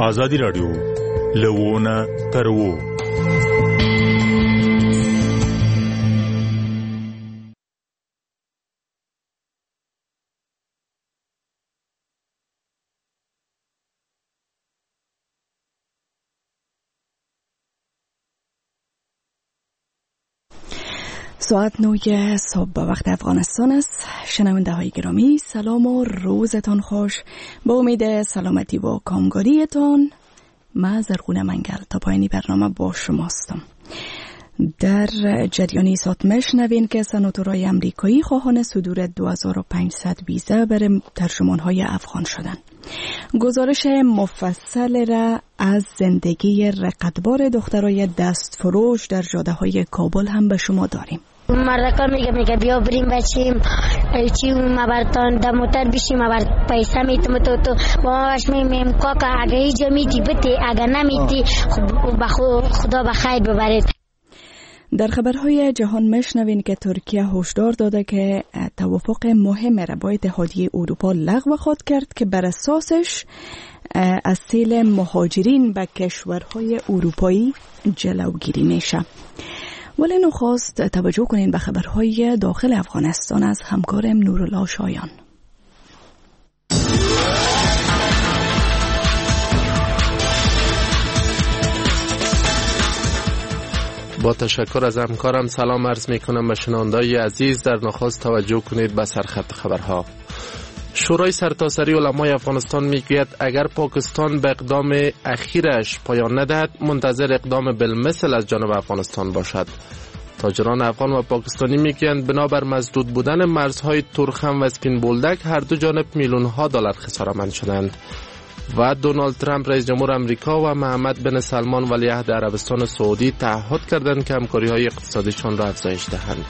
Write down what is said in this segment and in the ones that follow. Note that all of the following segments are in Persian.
ازادي رادیو لوونه ترو ساعت 9 صبح به وقت افغانستان است. شنونده های گرامی سلام و روزتان خوش. با امید سلامتی و کامگاریتان من زرغون منگل تا پایانی برنامه با شما هستم. در جریانی ساعت میشنوین که سناتورای امریکایی خواهان صدور 2500 ویزا برای ترجمان‌های افغان شدند. گزارش مفصل را از زندگی رقتبار دخترای دستفروش در جاده‌های کابل هم به شما داریم. مردکا میگه بیا بریم بچیم چی مبرتان در موتر بشیم مبر پیسه میتم تو با ما باش میم کاکا اگه ایجا میتی بتی اگه نمیتی خدا بخیر ببرید. در خبرهای جهان میشنوین که ترکیه هشدار داده که توافق مهم را با اتحادیه اروپا لغو خواهد کرد که بر اساسش از سیل مهاجرین به کشورهای اروپایی جلوگیری میشه. ولی نخواست توجه کنین به خبرهای داخل افغانستان از همکارم نورالله شایان. با تشکر از همکارم سلام عرض می کنم به شنوندگان عزیز. در نخست توجه کنید به سرخط خبرها. شورای سرتاسری علمای افغانستان میگوید اگر پاکستان به اقدام اخیرش پایان ندهد منتظر اقدام بالمثل از جانب افغانستان باشد. تاجران افغان و پاکستانی میگویند بنابر مسدود بودن مرزهای تورخم و اسپین بولدک هر دو جانب میلیون‌ها دلار خساره‌مند شدند. و دونالد ترامپ رئیس جمهور امریکا و محمد بن سلمان ولیعهد عربستان سعودی تعهد کردند که همکاری‌های اقتصادیشان را افزایش دهند.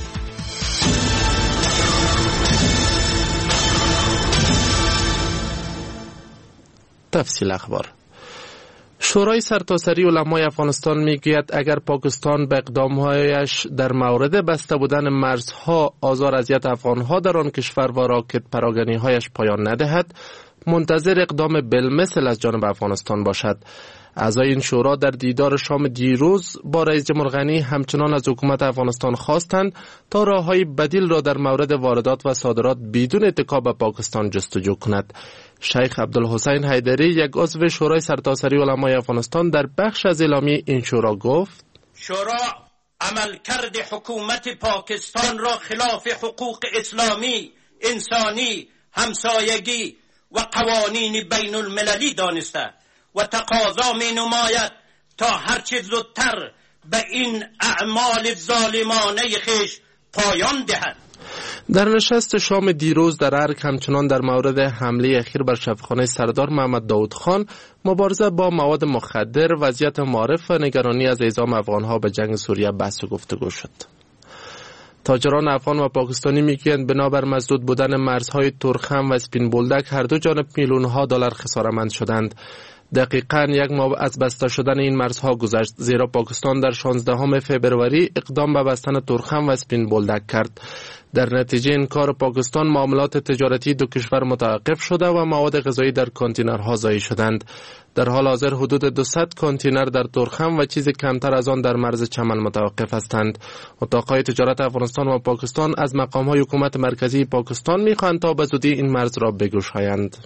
تفصیل اخبار. شورای سرتاسری علمای افغانستان میگوید اگر پاکستان به اقدامهایش در مورد بسته بودن مرزها آزار اذیت افغانها در آن کشور و راکت پراگنی‌هایش پایان ندهد منتظر اقدام بالمثل از جانب افغانستان باشد. اعضای این شورا در دیدار شام دیروز با رئیس جمهور غنی همچنان از حکومت افغانستان خواستند تا راههای بدیل را در مورد واردات و صادرات بدون اتکا به پاکستان جستجو کند. شیخ عبدالحسین حیدری یک عضو شورای سرتاسری علمای افغانستان در بخش از اعلامیه این شورا گفت شورا عملکرد حکومت پاکستان را خلاف حقوق اسلامی، انسانی، همسایگی و قوانین بین المللی دانسته و تقاضا می نماید تا هرچه زودتر به این اعمال ظالمانه خیش پایان دهد. در نشست شام دیروز در ارگ همچنان در مورد حمله اخیر بر شفاخانه سردار محمد داود خان، مبارزه با مواد مخدر، وضعیت معارف و نگرانی از اعزام افغانها به جنگ سوریه بحث و گفتگو شد. تاجران افغان و پاکستانی میگویند بنابر مسدود بودن مرزهای تورخم و اسپین بولدک هر دو جانب میلیون‌ها دلار خساره‌مند شدند. دقیقاً یک ماه از بسته شدن این مرزها گذشت، زیرا پاکستان در 16 فوریه اقدام به بستن تورخم و اسپین بولدک کرد. در نتیجه این کار پاکستان معاملات تجارتی دو کشور متوقف شده و مواد غذایی در کانتینرها ضایع شدند. در حال حاضر حدود 200 کانتینر در تورخم و چیز کمتر از آن در مرز چمن متوقف هستند. اتاقهای تجارت افغانستان و پاکستان از مقامهای حکومت مرکزی پاکستان می‌خواهند تا به زودی این مرز را بگشایند.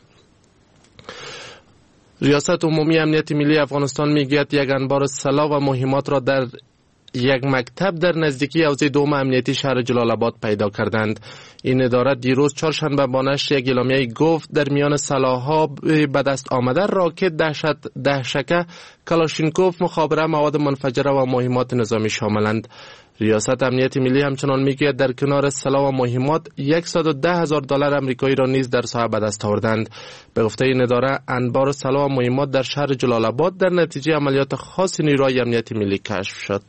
ریاست عمومی امنیت ملی افغانستان میگوید یک انبار سلاح و مهمات را در یک مکتب در نزدیکی حوزه دوم امنیتی شهر جلال آباد پیدا کردند. این اداره دیروز چهارشنبه با نشر یک اعلامیه گفت در میان سلاح‌ها به دست آمده راکت دهشکه، کلاشینکوف، مخابره، مواد منفجره و مهمات نظامی شاملند. ریاست امنیت ملی همچنان میگوید در کنار سلاح و مهمات 110,000 دلار آمریکایی را نیز در ساحه به دست آوردند. به گفته این اداره انبار سلاح و مهمات در شهر جلال آباد در نتیجه عملیات خاص نیروی امنیت ملی کشف شد.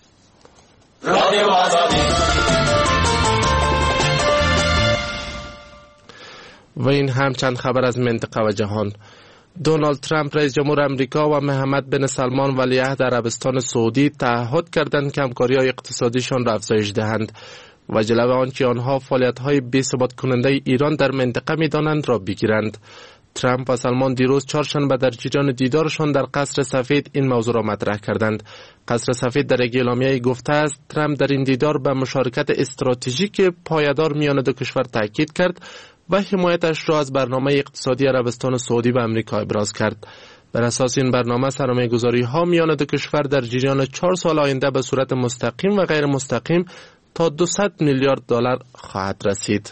و این هم چند خبر از منطقه و جهان. دونالد ترامپ رئیس جمهور امریکا و محمد بن سلمان ولیعهد عربستان سعودی تعهد کردند که همکاری‌های اقتصادیشان را افزایش دهند و جلوی آنچه آنها فعالیت‌های بی‌ثبات کننده ایران در منطقه می‌دانند را بگیرند. ترامپ و سلمان دیروز چهارشنبه در جریان دیدارشان در قصر سفید این موضوع را مطرح کردند. قصر سفید در یک اعلامیه گفته است ترامپ در این دیدار به مشارکت استراتژیک پایدار میان دو کشور تاکید کرد و حمایتش را از برنامه اقتصادی عربستان سعودی و آمریکا ابراز کرد. بر اساس این برنامه سرمایه‌گذاری‌ها میان دو کشور در جریان 4 سال آینده به صورت مستقیم و غیر مستقیم تا 200 میلیارد دلار خواهد رسید.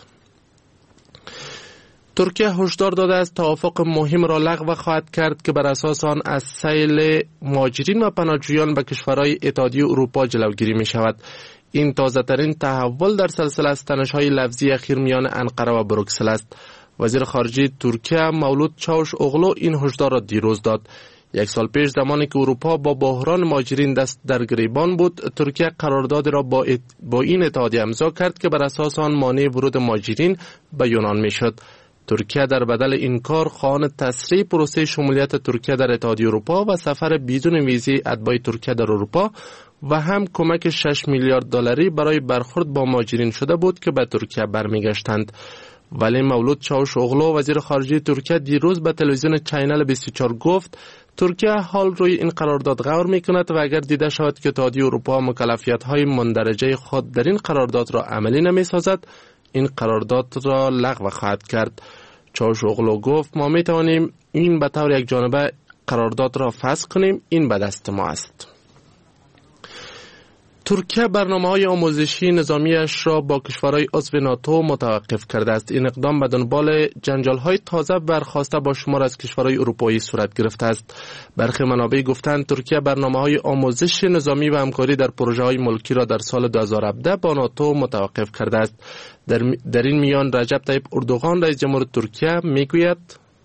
ترکیه هشدار داده است توافق مهم را لغو خواهد کرد که بر اساس آن از سیل مهاجرین و پناهجویان به کشورهای اتحادیه اروپا جلوگیری می شود. این تازه‌ترین تحول در سلسله از تنش‌های لفظی اخیر میان انقره و بروکسل است. وزیر خارجه ترکیه مولود چاوش اوغلو این هشدار را دیروز داد. یک سال پیش زمانی که اروپا با بحران مهاجرین دست در گریبان بود، ترکیه قراردادی را با این اتحادیه امضا کرد که بر اساس آن مانع ورود مهاجرین به یونان میشد. ترکیه در بدل این کار خواهان تسریع پروسه شمولیت ترکیه در اتحادیه اروپا و سفر بدون ویزی اتباع ترکیه در اروپا و هم کمک 6 میلیارد دلاری برای برخورد با مهاجرین شده بود که به ترکیه برمیگشتند. ولی مولود چاوش اوغلو وزیر خارجه ترکیه دیروز به تلویزیون چینل 24 گفت ترکیه حال روی این قرارداد غور میکند و اگر دیده شود که اتحادیه اروپا مکلفیت‌های مندرجه خود در این قرارداد را عملی نمی‌سازد، این قرارداد را لغو خواهد کرد. چاوش اوغلو گفت ما می‌توانیم این به طور یک جانبه قرارداد را فسخ کنیم، این به دست ما است. ترکیه برنامه‌های آموزشی نظامیش را با کشورهای عضو ناتو متوقف کرده است. این اقدام به دنبال جنجال‌های تازه برخاسته با شمار از کشورهای اروپایی صورت گرفته است. برخی منابع گفتند ترکیه برنامه‌های آموزش نظامی و همکاری در پروژه‌های ملکی را در سال 2017 با ناتو متوقف کرده است. در این میان رجب طیب اردوغان رئیس جمهور ترکیه میگوید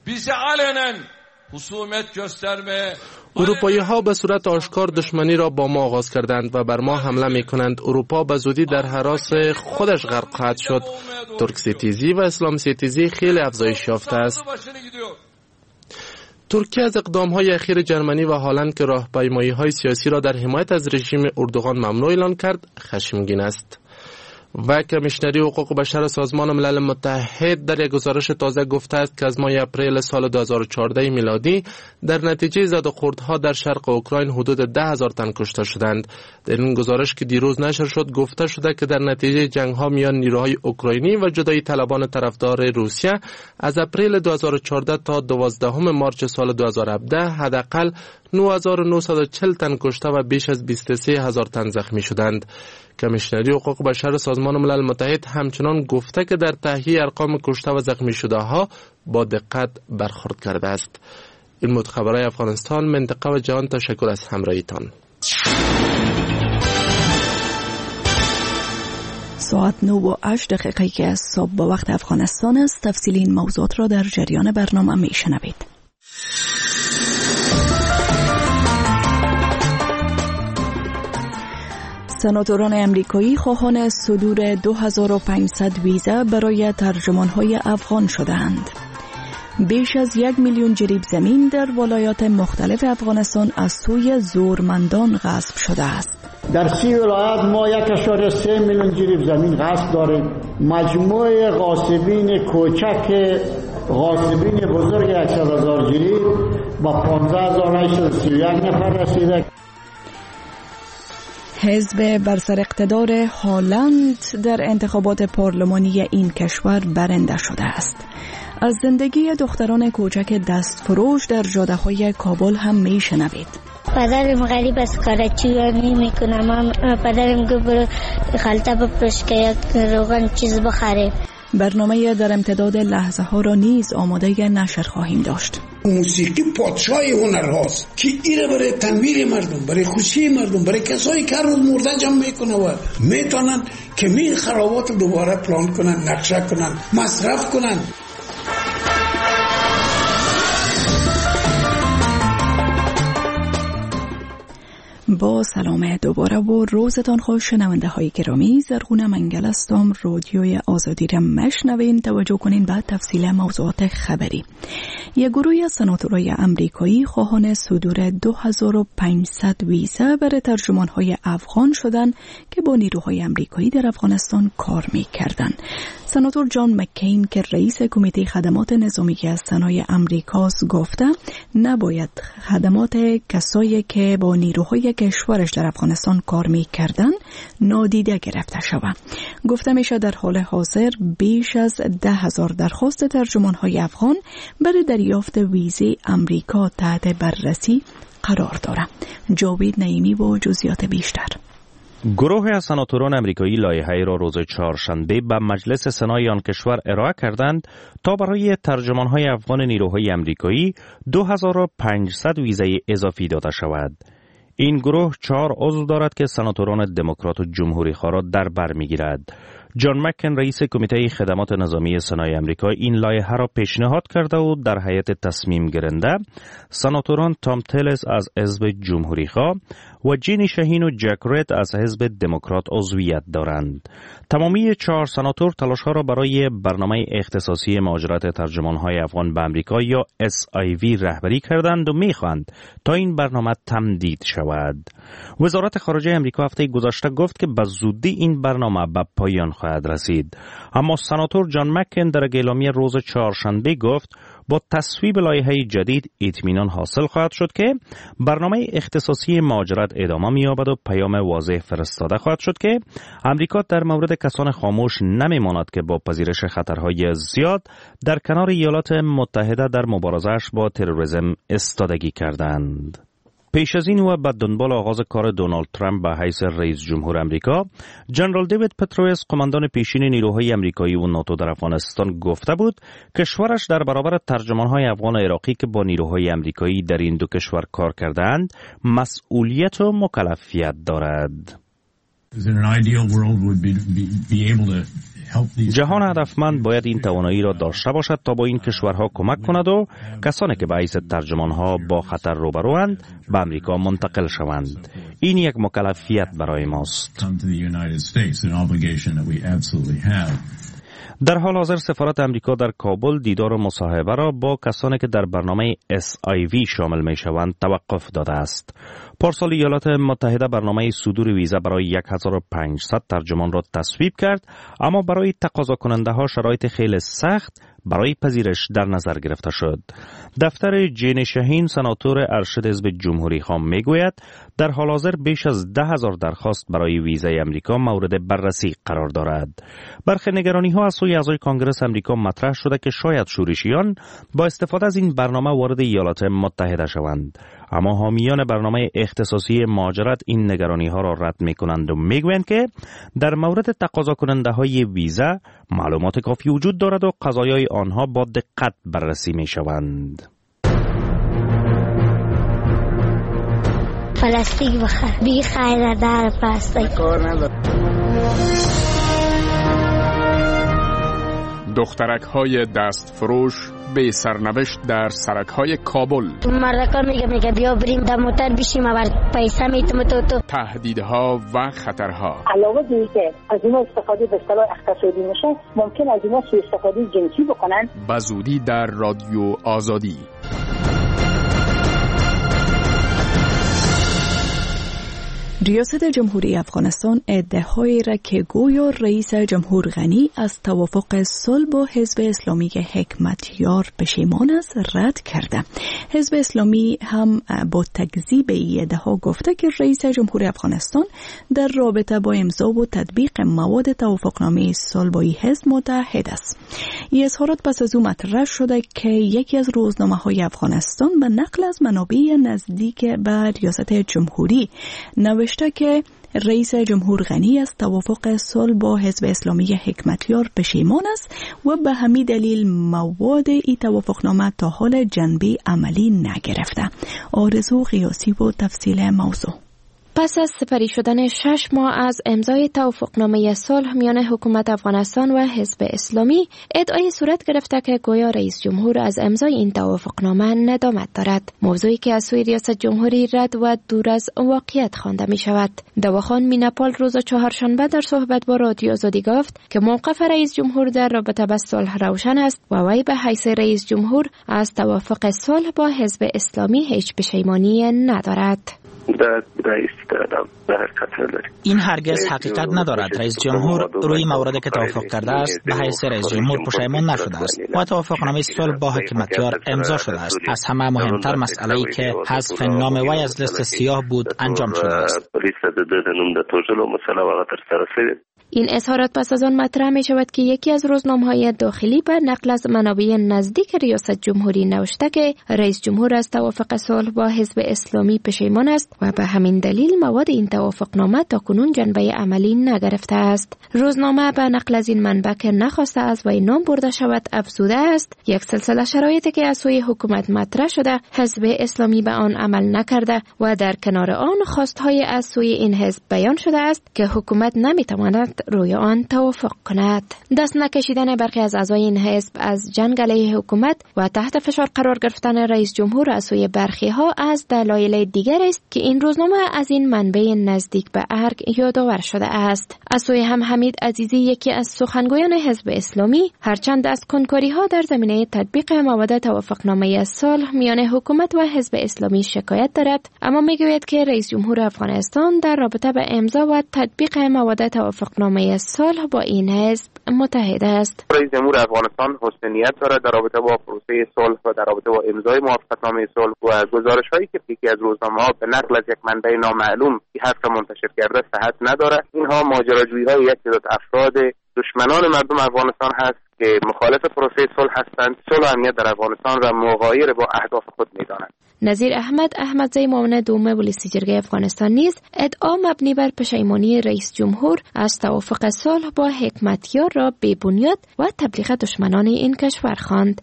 اروپایی ها به صورت آشکار دشمنی را با ما آغاز کردند و بر ما حمله می کنند. اروپا به زودی در هراس خودش غرق خواهد شد. ترک ستیزی و اسلام ستیزی خیلی افزایش یافته است. ترکیه از اقدام های اخیر جرمنی و هلند که راهپیمایی های سیاسی را در حمایت از رژیم اردوغان ممنوع اعلان کرد خشمگین است. و کمیشنری حقوق بشر سازمان ملل متحد در یک گزارش تازه گفته است که از ماه اپریل سال 2014 میلادی در نتیجه زد و خوردها در شرق اوکراین حدود 10,000 تن کشته شدند. در این گزارش که دیروز نشر شد گفته شده که در نتیجه جنگ ها میان نیروهای اوکراینی و جدایی طلبان طرفدار روسیه از اپریل 2014 تا 12 مارس سال 2017 حداقل 9,940 تن کشته و بیش از 23,000 تن زخمی شدند. کمیشنری حقوق بشر سازمان ملل متحد همچنان گفته که در تهیه ارقام کشته و زخمی شده ها با دقت برخورد کرده است. این بود خبرهای افغانستان، منطقه و جهان. تشکر از همراهیتان. ساعت 9:08 که از صبح با وقت افغانستان است. تفصیل این موضوعات را در جریان برنامه میشنوید. سناتوران امریکایی خواهان صدور 2500 ویزا برای ترجمان‌های افغان شدند. بیش از 1 میلیون جریب زمین در ولایات مختلف افغانستان از سوی زورمندان غصب شده است. در 30 ولایت ما 1.3 میلیون جریب زمین غصب داریم. مجموع غاصبین کوچک غاصبین بزرگ 100,000 جریب با 15,831 نفر رسیده. حزب بر سر اقتدار هالند در انتخابات پارلمانی این کشور برنده شده است. از زندگی دختران کوچک دستفروش در جاده‌های کابل هم میشنوید. پدرم غریب از کارچیانی میکنم. پدرم گفت برو خلطه بپرش که یک روغن چیز بخره. برنامه در امتداد لحظه ها را نیز آماده نشر خواهیم داشت. موسیقی پادشاه هنرهاست که ایره برای تنویر مردم، برای خوشی مردم، برای کسایی که روز مرده جمع میکنه و میتونن که می خرابات دوباره پلان کنن، نقشه کنن، مصرف کنن. با سلام دوباره و روزتان خوش شنونده های گرامی. زرغونه منگل هستم. رادیوی آزادی را مشنوین. توجه کنین به تفصیل موضوعات خبری. یک گروه از سناتورای امریکایی خواهان صدور 2500 ویزا برای ترجمان‌های افغان شدند که با نیروهای امریکایی در افغانستان کار می‌کردند. سناتور جان مکین که رئیس کمیته خدمات نظامی از سنای امریکاست گفته نباید خدمات کسایی که با نیروهای کشورش در افغانستان کار می‌کردند نادیده گرفته شود. گفته میشه در حال حاضر بیش از 10,000 درخواست ترجمان‌های افغان برای دریافت ویزه امریکا تحت بررسی قرار دارد. جاوید نعیمی با جزئیات بیشتر. گروه از سناتوران امریکایی لایحه‌ای را روز چهارشنبه به مجلس سنای آن کشور ارائه کردند تا برای ترجمان‌های افغان نیروهای امریکایی 2500 ویزه اضافی داده شود. این گروه 4 عضو دارد که سناتوران دموکرات و جمهوری خواه را در بر می‌گیرد. جان مکن رئیس کمیته خدمات نظامی سنای امریکا این لایحه را پیشنهاد کرده و در هیئت تصمیم گیرنده سناتوران تام تیلس از حزب جمهوری خواه و جینی شاهین و جک رید از حزب دموکرات عضویت دارند. تمامی 4 سناتور تلاش‌ها را برای برنامه اختصاصی مهاجرت ترجمان‌های افغان به امریکا یا SIV رهبری کردند و می‌خواهند تا این برنامه تمدید شود. وزارت خارجه امریکا هفته گذشته گفت که به زودی این برنامه به پایان خواهد رسید. اما سناتور جان مکن در اعلامیه روز چهارشنبه گفت با تصویب لایحه جدید اطمینان حاصل خواهد شد که برنامه اختصاصی مهاجرت ادامه می‌یابد و پیام واضح فرستاده خواهد شد که امریکا در مورد کسان خاموش نمی‌ماند که با پذیرش خطرهای زیاد در کنار ایالات متحده در مبارزه‌اش با تروریسم استادگی کردند. پیش از این و به دنبال آغاز کار دونالد ترامپ به حیث رئیس جمهور امریکا، جنرال دیوید پتروس قماندان پیشین نیروهای امریکایی و ناتو در افغانستان گفته بود کشورش در برابر ترجمانهای افغان و عراقی که با نیروهای امریکایی در این دو کشور کار کردند مسئولیت و مکلفیت دارد. جهان هدفمند باید این توانایی را داشته باشد تا با این کشورها کمک کند و کسانی که به حیث ترجمانها با خطر روبروند به امریکا منتقل شوند. این یک مکلفیت برای ماست. در حال حاضر سفارت امریکا در کابل دیدار و مصاحبه را با کسانی که در برنامه SIV شامل می شوند توقف داده است. پارسال ایالات متحده برنامه صدور ویزا برای 1500 ترجمان را تصویب کرد، اما برای تقاضا کننده ها شرایط خیلی سخت برای پذیرش در نظر گرفته شد. دفتر جین شاهین سناتور ارشد حزب جمهوری خواه میگوید در حال حاضر بیش از 10,000 درخواست برای ویزای امریکا مورد بررسی قرار دارد. برخی نگرانی ها از سوی اعضای کانگرس امریکا مطرح شده که شاید شورشیان با استفاده از این برنامه وارد ایالات متحده شوند، اما حامیان برنامه اختصاصی مهاجرت این نگرانی ها را رد می کنند و می گویند که در مورد تقاضا کننده های ویزا معلومات کافی وجود دارد و قضایای آنها با دقت بررسی می شوند. پلاستیک بخر بی خیره در پلاستیک کار نداره. دخترک های دست فروش به سرنوشت در سرک های کابل. مردکا میگه بیا بریم در موتر بشیم و پیسه میتیم تو. تهدیدها و خطرها. علاوه بر اینکه از اینا استفاده به اصطلاح اقتصادی میشه، ممکن از اینا سوء استفاده جنسی بکنن. به زودی در رادیو آزادی. ریاست جمهوری افغانستان ادعاهایی را که گویا رئیس جمهور غنی از توافق صلح با حزب اسلامی حکمتیار پشیمان است رد کرده. حزب اسلامی هم با تکذیب این ادعا گفته که رئیس جمهور افغانستان در رابطه با امضا و تطبیق مواد توافقنامه صلح با این حزب متحد است. این اظهارات پس از او مطرح شده که یکی از روزنامه‌های افغانستان به نقل از منابع نزدیک به ریاست جمهوری نوشته که رئیس جمهور غنی از توافق صلح با حزب اسلامی حکمتیار پشیمان است و به همین دلیل مواد این توافقنامه تا حال جنبه عملی نگرفته. آرزو قیاسی و تفصیل موضوع. پس از سپری شدن 6 ماه از امضای توافقنامه صلح میان حکومت افغانستان و حزب اسلامی، ادعای صورت گرفته که گویا رئیس جمهور از امضای این توافقنامه ندامت دارد، موضوعی که از سوی ریاست جمهوری رد و دور از واقعیت خوانده می شود. دواخان میناپال روز چهارشنبه در صحبت با رادیو آزادی گفت که موقف رئیس جمهور در رابطه با صلح روشن است و وی به حیث رئیس جمهور از توافق صلح با حزب اسلامی هیچ پشیمانی ندارد. این هرگز حقیقت ندارد. رئیس جمهور روی موردی که توافق کرده است به حیث رئیس جمهور پشیمان نشده است و توافقنامه صلح با حکمتیار امضا شده است. از همه مهمتر مسئله‌ای که حذف نام وی از لیست سیاه بود انجام شده است. این اظهارات پس از آن مطرح می شود که یکی از روزنامه‌های داخلی به نقل از منابع نزدیک ریاست جمهوری نوشته که رئیس جمهور از توافق صلح با حزب اسلامی پشیمان است و به همین دلیل مواد این توافقنامه تاکنون جنبه عملی نگرفته است. روزنامه به نقل از این منبع که نخواسته از وی نام برده شود افزوده است یک سلسله شرایطی که از سوی حکومت مطرح شده حزب اسلامی به آن عمل نکرده و در کنار آن خواستهای از سوی این حزب بیان شده است که حکومت نمیتواند روی آن توافق کند. دست نکشیدن برخی از اعضای این حزب از جنگ علیه حکومت و تحت فشار قرار گرفتن رئیس جمهور از سوی برخی ها از دلایل دیگر است که این روزنامه از این منبع نزدیک به ارگ یادآور شده است. از سوی هم حمید عزیزی یکی از سخنگویان حزب اسلامی هرچند از کنکاری ها در زمینه تطبیق مواد توافقنامه صلح میان حکومت و حزب اسلامی شکایت دارد، اما میگوید که رئیس جمهور افغانستان در رابطه با امضا و تطبیق مواد توافقنامه صلح با این حزب متحد است. رئیس جمهور افغانستان حسن نیت دارد در رابطه با پروسه صلح و در رابطه با امضای موافقتنامه صلح و گزارش‌هایی که یکی از روزنامه‌ها به نقل از یک منبع نامعلوم این حرف منتشر کرده صحت ندارد. اینها ماجراجویی‌های یک تعداد افراد دشمنان مردم افغانستان هست که مخالف پروسه صلح هستند. صلح و امنیت در افغانستان را مغایر با اهداف خود می‌دانند. نظیر احمدزی معاون دوم پلیس جرگه افغانستان نیز ادعا مبنی بر پشیمانی رئیس جمهور از توافق صلح با حکمتیار را بی‌بنیاد و تبلیغ دشمنان این کشور خواند.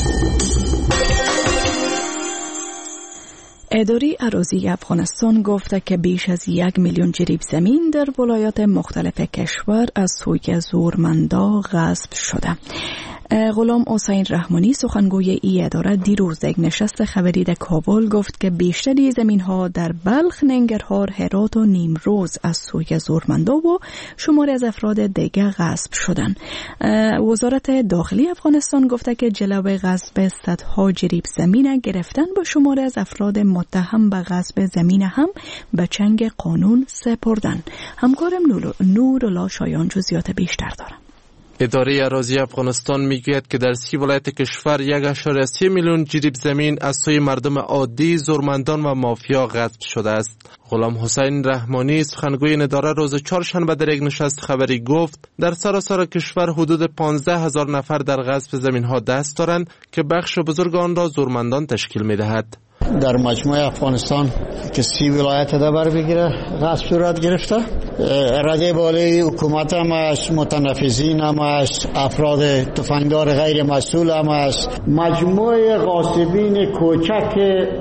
اداره اراضی افغانستان گفته که بیش از 1 میلیون جریب زمین در ولایات مختلف کشور از سوی زورمندا غصب شده. غلام حسین رحمانی سخنگوی ای اداره دیروز در یک نشست خبری در کابل گفت که بیشتری زمین‌ها در بلخ، ننگرهار، هرات و نیمروز از سوی زورمندا و شماری از افراد دیگر غصب شدند. وزارت داخلی افغانستان گفته که جلوی غصب صدها جریب زمین گرفتن با شماری از افراد متهم به غصب زمین هم به چنگ قانون سپردن. همکارم نورالله شایان جزئیات بیشتر دارد. اداره اراضی افغانستان میگوید که در 30 ولایت کشور 1.3 میلیون جریب زمین از سوی مردم عادی، زورمندان و مافیا غصب شده است. غلام حسین رحمانی سخنگوی این اداره روز چهارشنبه در یک نشست خبری گفت در سراسر کشور حدود 15,000 نفر در غصب زمین‌ها دست دارند که بخش بزرگ آن را زورمندان تشکیل می‌دهد. در مجموع افغانستان که 30 ولایت ده بر بگیره غصب صورت گرفته. رده بالای حکومت هم است، متنفذین هم است، افراد تفنگدار غیر مسئول هم است. مجموع غاصبین کوچک،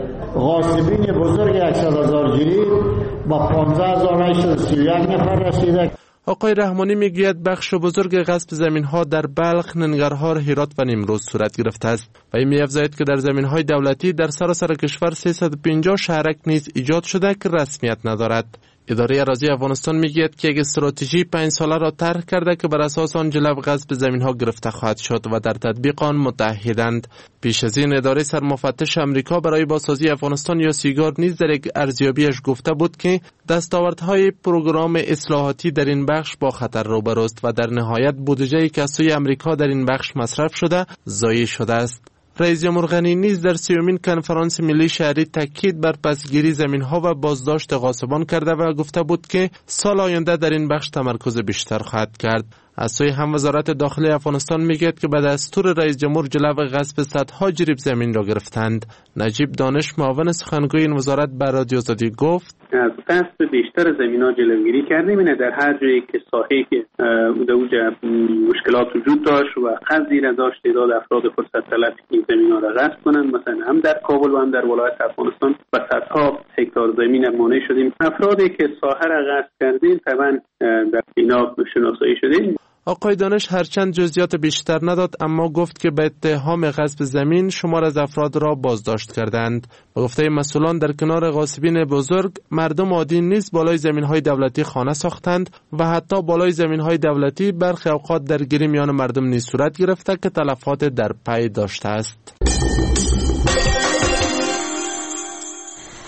غاصبین بزرگ 100,000 جریب با 15,831 نفر رسیده. آقای رحمانی میگوید بخش بزرگ غصب زمین‌ها در بلخ، ننگرهار، هرات و نیمروز صورت گرفته است و این می‌افزاید که در زمین‌های دولتی در سراسر کشور 350 شهرک نیز ایجاد شده که رسمیت ندارد. اداره اراضی افغانستان میگوید که یک استراتژی 5 ساله را طرح کرده که بر اساس آن جلو غصب زمین‌ها گرفته خواهد شد و در تطبیق آن متحدند. پیش از این اداره سرمفتش امریکا برای بازسازی افغانستان یا سیگار نیز در یک ارزیابیش گفته بود که دستاوردهای پروگرام اصلاحاتی در این بخش با خطر روبروست و در نهایت بودجه‌ای که از سوی امریکا در این بخش مصرف شده ضایع شده است. رئیس جمهور غنی نیز در 30مین کنفرانس ملی شهری تاکید بر پسگیری زمین‌ها و بازداشت غاصبان کرده و گفته بود که سال آینده در این بخش تمرکز بیشتر خواهد کرد. از سوی هم وزارت داخلی افغانستان میگوید که به دستور رئیس جمهور جلو غصب صدها جریب زمین را گرفتند. نجیب دانش معاون سخنگوی این وزارت به رادیو آزادی گفت از غصب بیشتر زمین‌ها جلوگیری کردیم. اینه در هر جایی که ساحه‌ای که اوجه مشکلات وجود داشت و قصدی نداشت تعداد افراد فرصت طلب این زمین‌ها را غصب کنند، مثلا هم در کابل و هم در ولایت افغانستان و صدها هکتار زمین مانع شدیم. افرادی که ساحه را غصب کردین طبعا در اینا شناسایی شدیم. آقای دانش هرچند جزئیات بیشتر نداد اما گفت که به اتهام غصب زمین شمار از افراد را بازداشت کردند. به گفته مسئولان در کنار غاصبین بزرگ مردم عادی نیز بالای زمین‌های دولتی خانه ساختند و حتی بالای زمین‌های دولتی برخی اوقات درگیری میان مردم نیز صورت گرفته که تلفات در پی داشته است.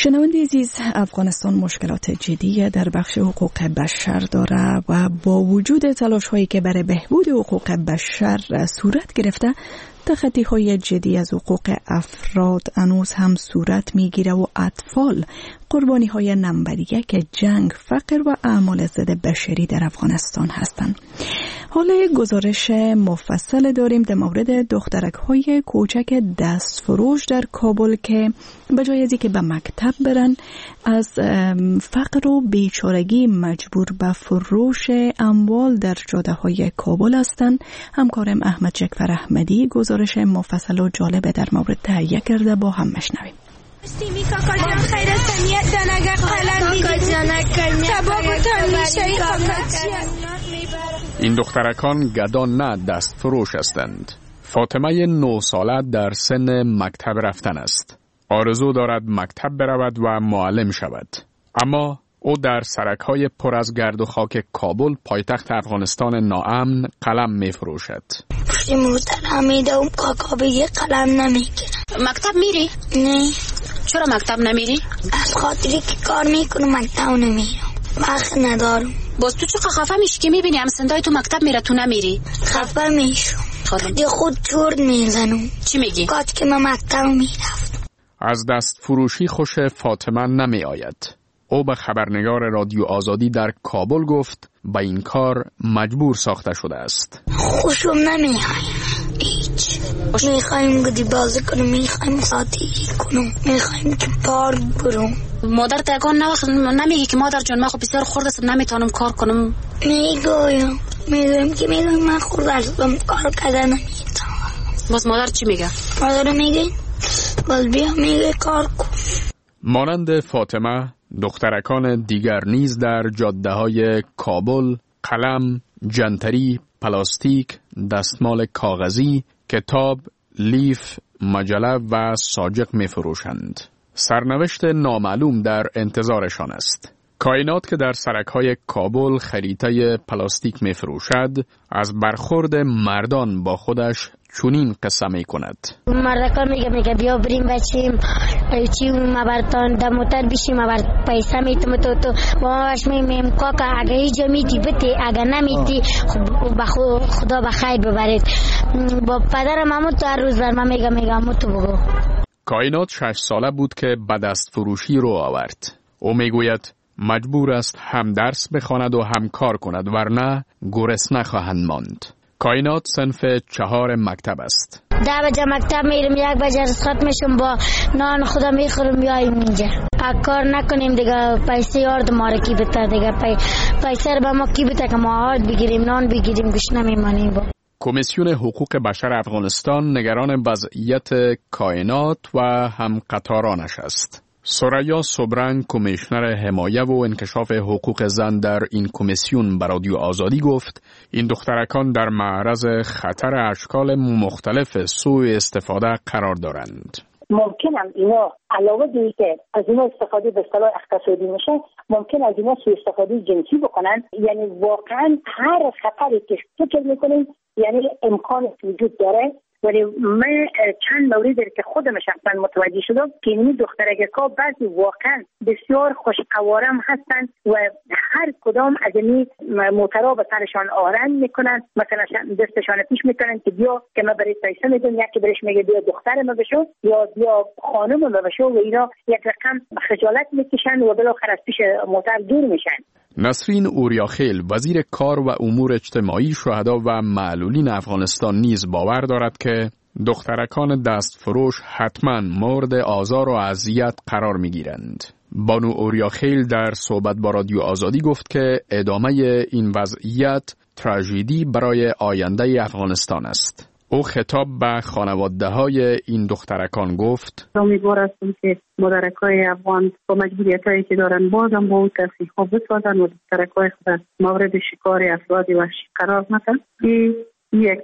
شنونده عزیز، افغانستان مشکلات جدی در بخش حقوق بشر داره و با وجود تلاش هایی که برای بهبود حقوق بشر صورت گرفته، تخطی‌های جدی از حقوق افراد هنوز هم صورت میگیره و اطفال قربانی‌های نمبر 1 جنگ، فقر و اعمال ضد بشری در افغانستان هستند. حالا گزارش مفصل داریم در مورد دخترک‌های کوچک دستفروش در کابل که به جای از اینکه به مکتب برن، از فقر و بیچارگی مجبور به فروش اموال در جاده‌های کابل هستند. همکارم احمد جعفر احمدی گزارش مفصل و جالب در مورد تهیه کرده، با هم مشنویم. این دخترکان گدان نه دست فروش هستند. فاطمه 9 ساله در سن مکتب رفتن است. آرزو دارد مکتب برود و معلم شود. اما او در سرک‌های پر از گرد و خاک کابل، پایتخت افغانستان ناامن، قلم می فروشد. میدم کاکا بگه قلم نمیگیرم. مکتب میری؟ نه. چرا مکتب نمیری؟ از خاطری که کار میکنم مکتب نمیرم، وقت ندارم. باز تو چقدر خفه میشی که میبینی همسندای تو مکتب میره تو نمیری؟ خفه میشم، دی خود چرت میزنم. چی میگی؟ کاش که من مکتب میرفت. از دست فروشی خوش فاطمه نمی آید. او به خبرنگار رادیو آزادی در کابل گفت به این کار مجبور ساخته شده است. خوشم نمی هیچ. میخوایم گدی بازی کنم، میخوایم ساتیری کنم، میخوایم که پارک برم. مادر تگان نمیگی که مادر جان من خب بسیار خورده است نمیتونم کار کنم؟ میگویم که من خورده هستم کار کردن نمیتونم. باز مادر چی میگه؟ مادر میگه باز بیا میگه کار کن. مانند فاطمه، دخترکان دیگر نیز در جاده‌های کابل قلم، جنتری، پلاستیک، دستمال کاغذی، کتاب، لیف، مجله و ساجق می فروشند. سرنوشت نامعلوم در انتظارشان است. کائنات که در سرک‌های کابل خریطه پلاستیک می فروشد، از برخورد مردان با خودش چونین قصه می کند. مردکان میگه بیا بریم بچیم چی مبرتان در موتر بشیم مبر پیسه میتم تو با ما باش میم کاکا اگه ایجا میتی بتی اگه نمیتی خدا بخیر ببرید. با پدرم همون تو هر روز بر من میگم تو بگو. کائنات 6 ساله بود که به دست فروشی رو آورد. او میگوید مجبور است هم درس بخواند و هم کار کند، ورنه گرسنه خواهند ماند. کائنات صنف 4 مکتب است. 10 بجه مکتب میرم، 1 بجه رسخت میشم، با نان خدا میخورم بیایم اینجا. کار نکنیم دیگه پیسه یارد ما را کی بده دیگه پیسه رو به ما کی بده که ما آرد بگیریم، نان بگیریم، گوش نمیمانیم. با کمیسیون حقوق بشر افغانستان نگران وضعیت کائنات و هم قطارانش است. سریا صبرنگ، کمیشنر حمایه و انکشاف حقوق زن در این کمیسیون به رادیو آزادی گفت این دخترکان در معرض خطر اشکال مختلف سوء استفاده قرار دارند. ممکن هم اینا علاوه دیگه که از اینا استفاده به اصطلاح اقتصادی میشه، ممکن از اینا سوء استفاده جنسی بکنن. یعنی واقعا هر خطری که فکر میکنین یعنی امکان وجود داره. ولی من چند موردی که خودم شخصا متوجه شدم که این دخترک‌ها بعضی واقعا بسیار خوشقوارم هستن و هر کدام از این موترها به سرشان آرنج میکنن، مثلا دستشان پیش میکنن که بیا که من برای پیسه میدم، یکی برش میگه بیا دختر ما بشو یا بیا خانم ما بشو و اینا یک رقم خجالت میکشن و بالاخره از پیش موتر دور میشن. نسرین اوریاخیل، وزیر کار و امور اجتماعی شهدا و معلولین افغانستان نیز باور دارد که دخترکان دستفروش حتما مورد آزار و اذیت قرار میگیرند. بانو اوریاخیل در صحبت با رادیو آزادی گفت که ادامه این وضعیت تراژدی برای آینده افغانستان است. او خطاب به خانواده‌های این دخترکان گفت امیدوار هستم که مادرکای افغان با مجبوریتایی که دارن بازم با اون تصریح‌ها بسازن و دخترکای خود مورد شکار افراد وحشی قرار ندن. این یک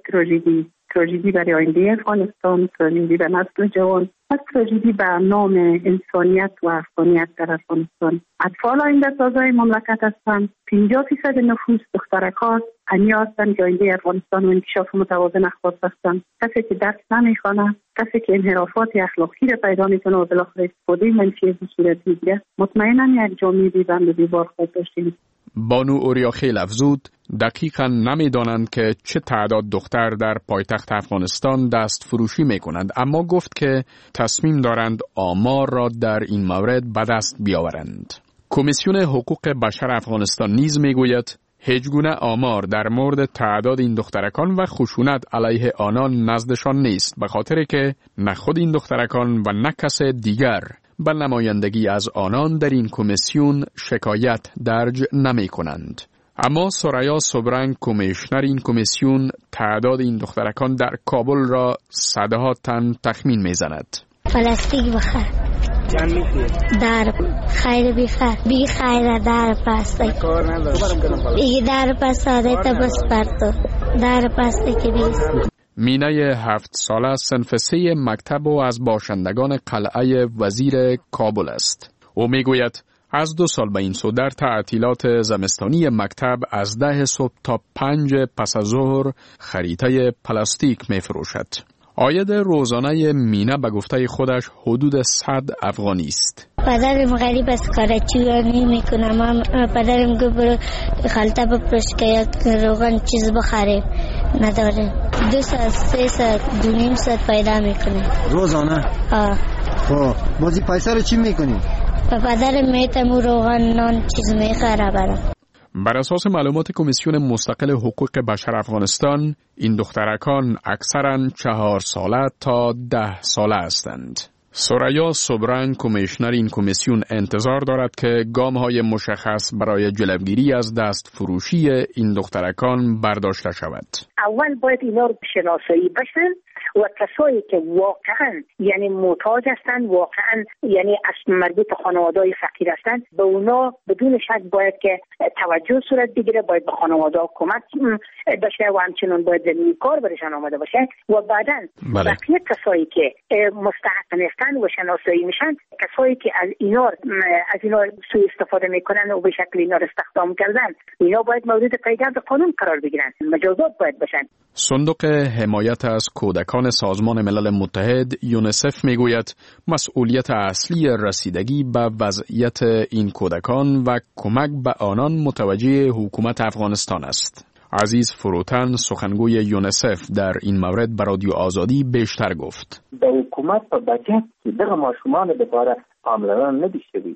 تراژدی برای آینده افغانستان، تراژدی به نسل جوان و تراژدی به نام انسانیت و افغانیت در افغانستان. اطفال آینده سازای مملکت هستند. 50% نفوس دخترکاست. انی هستند که آینده افغانستان و انکشاف متوازن اخبار هستند. کسی که درس نمیخوانه، کسی که انحرافات اخلاقی را پیدا میکنه و بالاخره استفاده منفی از صورت میگیره، مطمئنا یک جامعه بی‌بند و بی‌بار خواهد داشتیم. بانو اوریاخیل افزود دقیقاً نمیدانند که چه تعداد دختر در پایتخت افغانستان دست فروشی میکنند، اما گفت که تصمیم دارند آمار را در این مورد به دست بیاورند. کمیسیون حقوق بشر افغانستان نیز میگوید هیچ گونه آمار در مورد تعداد این دخترکان و خشونت علیه آنان نزدشان نیست، به خاطر که نه خود این دخترکان و نه کس دیگر به نمایندگی از آنان در این کمیسیون شکایت درج نمی کنند. اما سریا سوبرنگ کمیشنر این کمیسیون تعداد این دخترکان در کابل را صدها تن تخمین می زند. پلاستیک بخر در خیر بی خیر در پاسته دیگه در پاسته تا بس پرتو در پاسته که بیست. مینه 7 ساله صنف 3 مکتب و از باشندگان قلعه وزیر کابل است. او میگوید از 2 سال به این سو در تعطیلات زمستانی مکتب از 10 صبح تا 5 پس از ظهر خریطه پلاستیک می فروشد. عاید روزانه مینه به گفته خودش حدود 100 افغانی است. پدرم غریب از کارچویی میکنه. من پدرم گفت برو خالته بپرس که یک روغن چیز بخره، نداره. 2 ساعت 3 ساعت 2.5 ساعت پیدا میکنه روزانه. خب بازی پیسه رو چی میکنی؟ پدرم میتم روغن نان چیز میخره برام. بر اساس معلومات کمیسیون مستقل حقوق بشر افغانستان، این دخترکان اکثراً 4 ساله تا 10 ساله هستند. سریا سوبرنگ کمیشنر این کمیسیون انتظار دارد که گام‌های مشخص برای جلوگیری از دست فروشی این دخترکان برداشته شود. اول باید اینا رو شناسایی بشن و کسایی که واقعا یعنی محتاج هستند، واقعا یعنی از مربوط خانواده‌های فقیر هستند، به اونا بدون شک باید که توجه صورت بگیره، باید به خانواده‌ها کمک بشه و همچنین باید زمینی کار برشان آماده باشه و بعداً بقیه کسایی که مستحق نیستن و شناسایی میشن، کسایی که از اینا سوء استفاده میکنن و به شکل اینا استخدام کردن، اینا باید مورد پیگرد قانون قرار بگیرن، مجازات باید بشن. صندوق حمایت از کودکان سازمان ملل متحد یونیسف میگوید مسئولیت اصلی رسیدگی به وضعیت این کودکان و کمک به آنان متوجه حکومت افغانستان است. عزیز فروتن سخنگوی یونیسف در این مورد به رادیو آزادی بیشتر گفت. به حکومت و بجت که دغه ماشومان بپاره پاملرنه نداشته.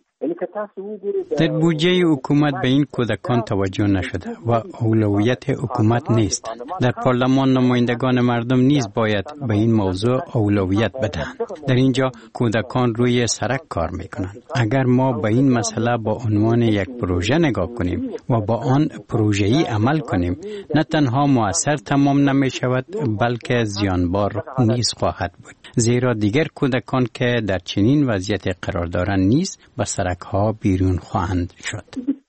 در بودجه حکومت به این کودکان توجه نشده و اولویت حکومت نیست. در پارلمان نمایندگان مردم نیز باید به این موضوع اولویت بدهند. در اینجا کودکان روی سرک کار میکنند. اگر ما به این مسئله با عنوان یک پروژه نگاه کنیم و با آن پروژه‌ای عمل کنیم، نه تنها مؤثر تمام نمی شود بلکه زیانبار نیز خواهد بود. زیرا دیگر کودکان که در چنین وضعیت قرار دارند نیز به سرک ها بیرون خواهند شد.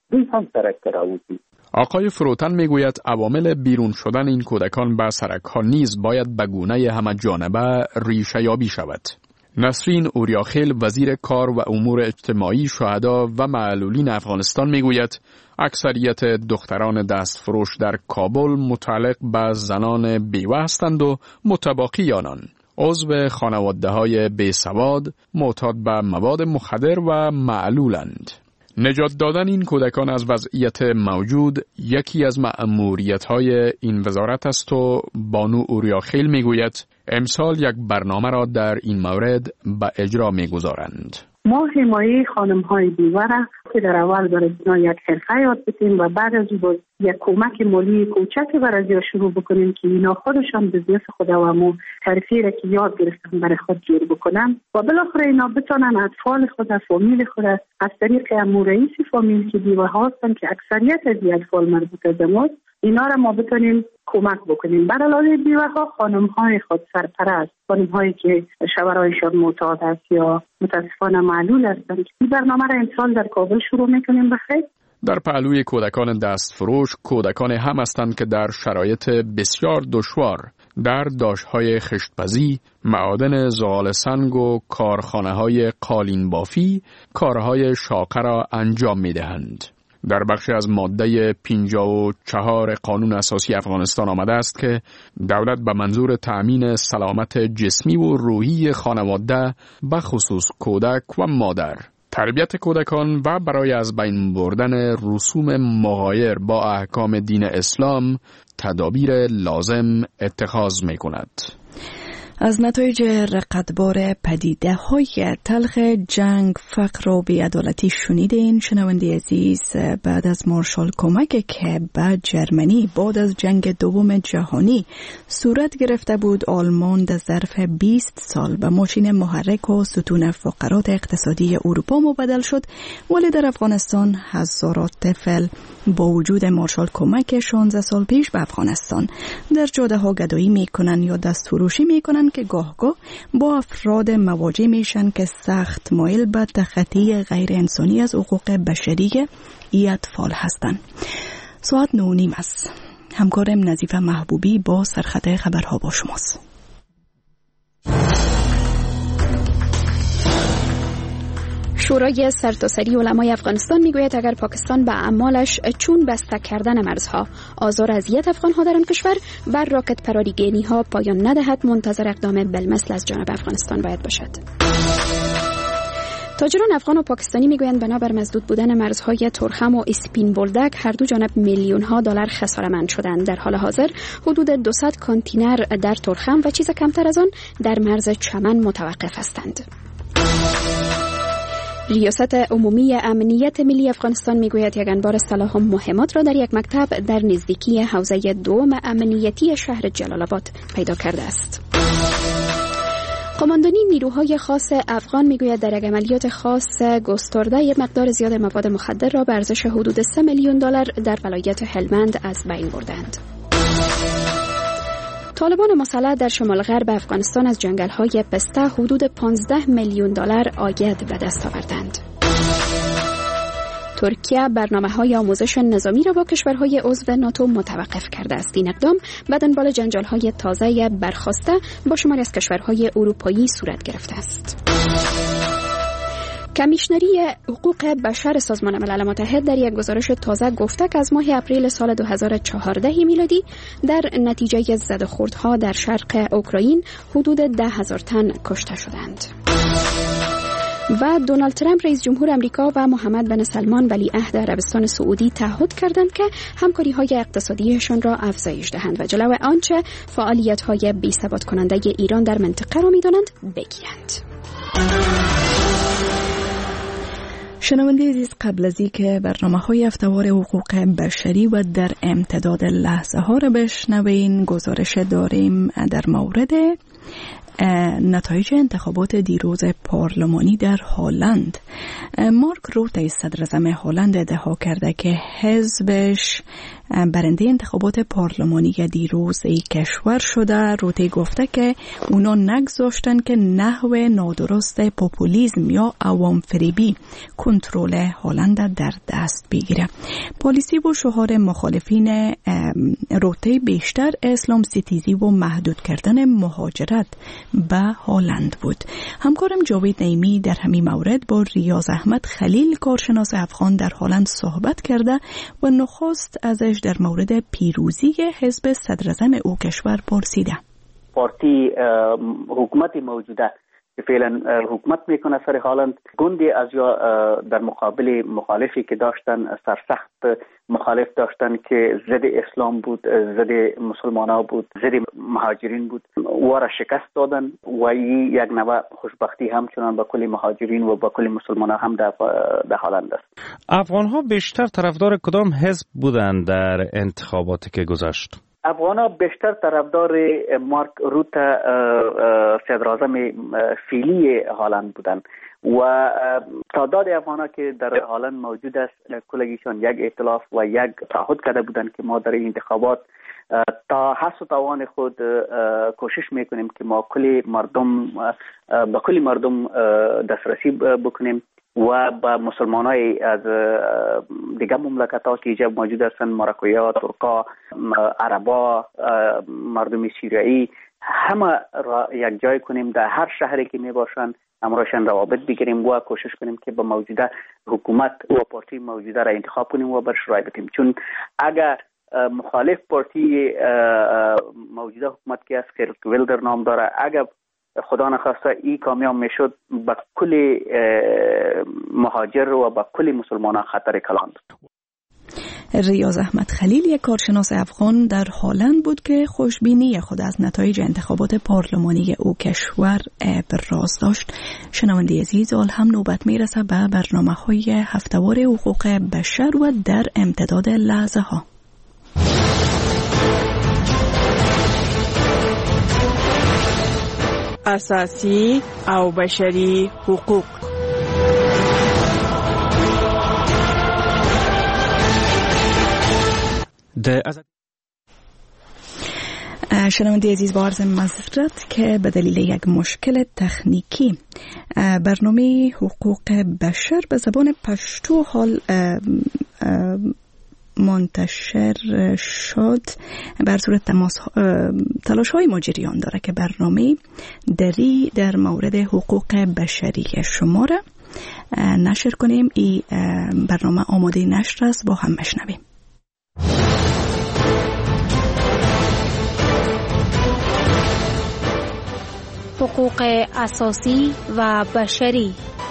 آقای فروتن میگوید عوامل بیرون شدن این کودکان به سرک ها نیز باید به گونه همه جانبه ریشه یابی شود. نسرین اوریاخیل وزیر کار و امور اجتماعی شهدا و معلولین افغانستان میگوید اکثریت دختران دستفروش در کابل متعلق به زنان بیوه هستند و متباقی آنان عضو خانواده‌های بیسواد، معتاد به مواد مخدر و معلولند. نجات دادن این کودکان از وضعیت موجود یکی از مأموریت‌های این وزارت است و بانو اوریاخیل میگوید امسال یک برنامه را در این مورد به اجرا میگذارند. ما حمایه خانم‌های بیوه را که در اول برای اینا یک حرفه یاد بدیم و بعد از اون یک کمک مالی کوچک برای شروع بکنیم که اینا خودشان بزنس خود و مو حرفی را که یاد گرفتن برای خود جور بکنن و بالاخره اینا بتونن اطفال خود و فامیل خود از طریق رئیس فامیل که بیوه هستن که اکثریت از اطفال مربوط به ماست، اینا را ما بتونیم کمک بکنیم. بر علاوه بیوه ها خانم‌های خود سرپرست، خانم‌هایی که شوهرایشان معتاد است یا متاسفانه معلول هستند. این برنامه را امسال در کابل شروع می‌کنیم بخیر. در پهلوی کودکان دستفروش کودکان هم هستند که در شرایط بسیار دشوار در داشت‌های خشتپزی، معادن زغال سنگ و کارخانه‌های قالین بافی کارهای شاقه را انجام می‌دهند. در بخشی از ماده 54 قانون اساسی افغانستان آمده است که دولت به منظور تأمین سلامت جسمی و روحی خانواده به خصوص کودک و مادر، تربیت کودکان و برای از بین بردن رسوم مغایر با احکام دین اسلام تدابیر لازم اتخاذ می کند. از نتایج رقتبار پدیده های تلخ جنگ، فقر و بی‌عدالتی شنیدین شنونده عزیز. بعد از مارشال کمک که به جرمنی بعد از جنگ دوم جهانی صورت گرفته بود، آلمان در ظرف 20 سال به ماشین محرک و ستون فقرات اقتصادی اروپا مبدل شد، ولی در افغانستان هزارات طفل با وجود مارشال کمک 16 سال پیش به افغانستان در جاده ها گدایی میکنن یا دست فروشی میکنن که گاه با افراد مواجه میشن که سخت مایل به تخطی غیر انسانی از حقوق بشری ای اطفال هستند. ساعت 9:30 است. همکارم نظیفه محبوبی با سرخط خبرها با شماست. شورای سرتاسری علمای افغانستان میگوید اگر پاکستان به اعمالش چون بسته کردن مرزها، آزار اذیت افغانها در آن کشور و راکت پراریگینی ها پایان ندهد، منتظر اقدام بالمثل از جانب افغانستان باید باشد. تاجران افغان و پاکستانی میگویند بنابر مسدود بودن مرزهای تورخم و اسپین بولدک هر دو جانب میلیون ها دلار خساره‌مند شدند. در حال حاضر حدود 200 کانتینر در تورخم و چیز کمتر از آن در مرز چمن متوقف هستند. ریاست عمومی امنیت ملی افغانستان میگوید یک انبار سلاح مهمات را در یک مکتب در نزدیکی حوزه دوم امنیتی شهر جلال آباد پیدا کرده است. قماندانی نیروهای خاص افغان میگوید در یک عملیات خاص گسترده یک مقدار زیاد مواد مخدر را به ارزش حدود 3 میلیون دلار در ولایت هلمند از بین بردند. طالبان مسلح در شمال غرب افغانستان از جنگل‌های پسته حدود 15 میلیون دلار عاید به دست آوردند. ترکیه برنامه‌های آموزش نظامی را با کشورهای عضو ناتو متوقف کرده است. این اقدام به دنبال جنجال‌های تازه برخاسته با شماری از کشورهای اروپایی صورت گرفته است. کمیشنری حقوق بشر سازمان ملل متحد در یک گزارش تازه گفته که از ماه اپریل سال 2014 میلادی در نتیجه زدوخوردها در شرق اوکراین حدود 10,000 تن کشته شدند. و دونالد ترامپ رئیس جمهور امریکا و محمد بن سلمان ولیعهد عربستان سعودی تعهد کردند که همکاری‌های اقتصادیشان را افزایش دهند و جلو آنچه فعالیت‌های بی‌ثبات کننده ایران در منطقه را می‌دانند بگیرند. شنونده عزیز، قبل از اینکه برنامه‌های هفته‌وار حقوق بشری و در امتداد لحظه ها را بشنوین، گزارش داریم در مورد نتایج انتخابات دیروز پارلمانی در هلند. مارک روته صدراعظم هلند ادعا کرده که حزبش برنده انتخابات پارلمانی دیروز ای کشور شده. روته گفته که اونا نگذاشتن که نحو نادرست پوپولیسم یا عوام فریبی کنترل هلند در دست بگیره. پالیسی و شعار مخالفین روته بیشتر اسلام ستیزی و محدود کردن مهاجرت به هلند بود. همکارم جاوید نعیمی در همین مورد با ریاض احمد خلیل کارشناس افغان در هلند صحبت کرده و نخست ازش در مورد پیروزی حزب صدراعظم او کشور پرسیده. پارتی حکومت موجوده که فعلا حکومت میکنه سر هلند، گندی از یا در مقابل مخالفی که داشتن سرسخت مخالف داشتن که ضد اسلام بود، ضد مسلمانا بود، ضد مهاجرین بود، و را شکست دادن و این یک نوع خوشبختی همچنان با کل مهاجرین و با کل مسلمانا هم در هلند است. افغان‌ها بیشتر طرفدار کدام حزب بودند در انتخاباتی که گذشت؟ افغان‌ها بیشتر طرفدار مارک روته صدراعظم فعلی هلند بودند و تعداد افغان‌ها که در هلند موجود است کلگیشان یک ائتلاف و یک تعهد کرده بودند که ما در این انتخابات تا حس و توان خود کوشش میکنیم که ما به کل مردم دسترسی بکنیم و با مسلمانای از دیگر مملکت‌ها که اینجا موجود هستند، مراکویا، ترکا، عربا، مردم سوریایی، همه را یک جای کنیم، در هر شهری که می باشن امراشان روابط بگیریم و کوشش کنیم که با موجوده حکومت و پارتی موجوده را انتخاب کنیم و برش رای بدیم. چون اگر مخالف پارتی موجوده حکومت که از گیرت ویلدر نام داره، اگر خدا نخواسته این کامیاب میشد، با کل مهاجر و با کل مسلمان خطر کلان بود. ریاض احمد خلیل، یک کارشناس افغان در هلند بود که خوشبینی خود از نتایج انتخابات پارلمانی او کشور ابراز داشت. شنونده عزیز، حال هم نوبت میرسه به برنامه‌های هفته‌وار حقوق بشر و در امتداد لحظه ها. اساسی او بشری حقوق. شنونده عزیز، با عرض معذرت که به دلیل یک مشکل تکنیکی برنامه حقوق بشر به زبان پشتو حال منتشر شد. بر صورت تلاش های ما جریان داره که برنامه در مورد حقوق بشری شما را نشر کنیم. این برنامه آماده نشر است، با هم بشنویم. حقوق اساسی و بشری.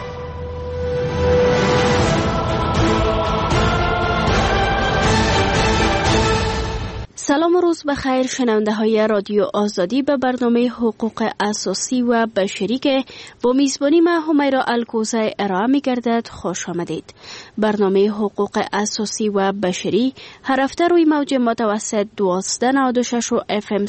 سلام و روز بخیر شنونده های رادیو آزادی، به برنامه حقوق اساسی و بشری که با میزبانی من همیرا الکوزی ارائه می گردد خوش آمدید. برنامه حقوق اساسی و بشری هر هفته روی موج متوسط 1296 و FM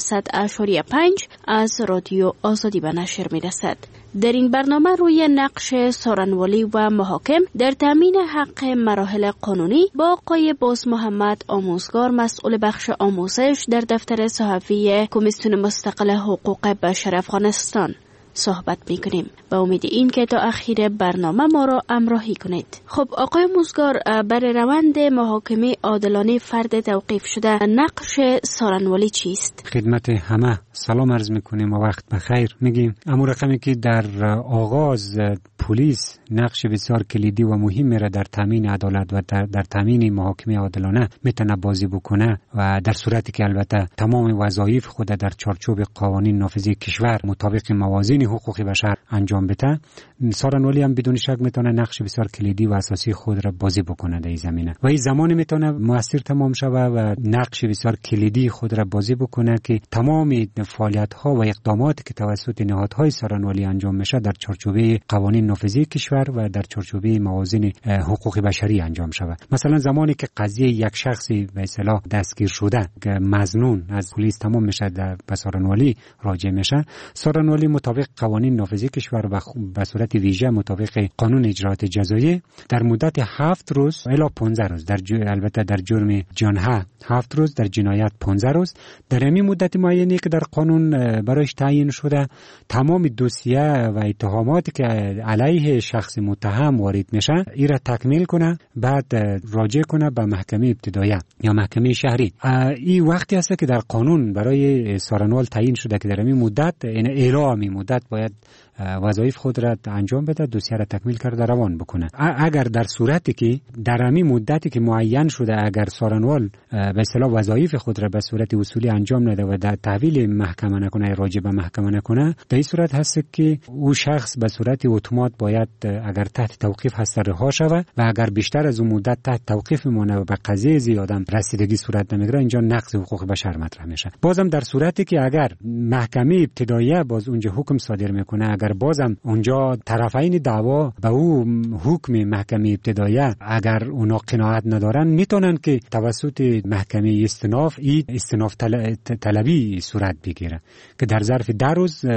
100.5 از رادیو آزادی به نشر می رسد. در این برنامه روی نقش سارنوالی و محاکم در تامین حق مراحل قانونی با آقای باز محمد آموزگار، مسئول بخش آموزش در دفتر صحفی کمیسیون مستقل حقوق بشر افغانستان صحبت میکنیم. با امید این که تا اخیر برنامه ما را همراهی کنید. خب آقای آموزگار، برای روند محاکمه عادلانه فرد توقیف شده نقش سارنوالی چیست؟ خدمت همه سلام عرض میکنیم و وقت بخیر میگیم. اما رقمی که در آغاز پلیس نقش بسیار کلیدی و مهمی را در تامین عدالت و در تامین محاکمه عادلانه میتونه بازی بکنه و در صورتی که البته تمام وظایف خود در چارچوب قوانین نافذه کشور مطابق موازین حقوق بشر انجام بده، سارنوالی هم بدون شک میتونه نقش بسیار کلیدی و اساسی خود را بازی بکنه در این زمینه و این زمانی میتونه موثر تمام شوه و نقش بسیار کلیدی خود را بازی بکنه که تمام فعالیت ها و اقداماتی که توسط نهادهای سارنوالی انجام میشه در چارچوب قوانین نافذه کشور و در چارچوب موازین حقوق بشری انجام شوه. مثلا زمانی که قضیه یک شخصی به اصطلاح دستگیر شده که مظنون از پلیس تمام میشه به سارنوالی راجع میشه، سارنوالی مطابق قوانین نافذه کشور و به صورت ویژه مطابق قانون اجرات جزایی در مدت 7 روز الی 15 روز البته در جرم جنحه 7 روز، در جنایت 15 روز، در همین مدت معینی که در قانون برایش تعیین شده تمام دوسیه و اتهاماتی که علیه شخص متهم وارد میشه این را تکمیل کنه، بعد راجع کنه به محکمه ابتداییه یا محکمه شهری. این وقتی است که در قانون برای سارنوال تعیین شده که در همین مدت، یعنی اعلام مدت باید وظایف خود را انجام بده، دوسیه را تکمیل کرده روان بکنه. اگر در صورتی که در همین مدتی که معین شده اگر سارنوال به اصطلاح وظایف خود را به صورت اصولی انجام نده و در تحویل محکمه نکنه، راجع به محکمه نکنه، در این صورت هست که او شخص به صورت اتومات باید اگر تحت توقیف هست رها شود و اگر بیشتر از اون مدت تحت توقیف میمونه و به قضیه زیادم رسیدگی صورت نمیگیره، اینجا نقض حقوق بشر مطرح میشه. بازم در صورتی که اگر محکمه ابتداییه باز اونجا حکم صادر میکنه، اگر بازم اونجا طرفین دعوا به او حکم محکمه ابتداییه اگر اونا قناعت ندارن، میتونن که توسط محکمه استئناف طلبی صورت بگیره که در ظرف 10 روز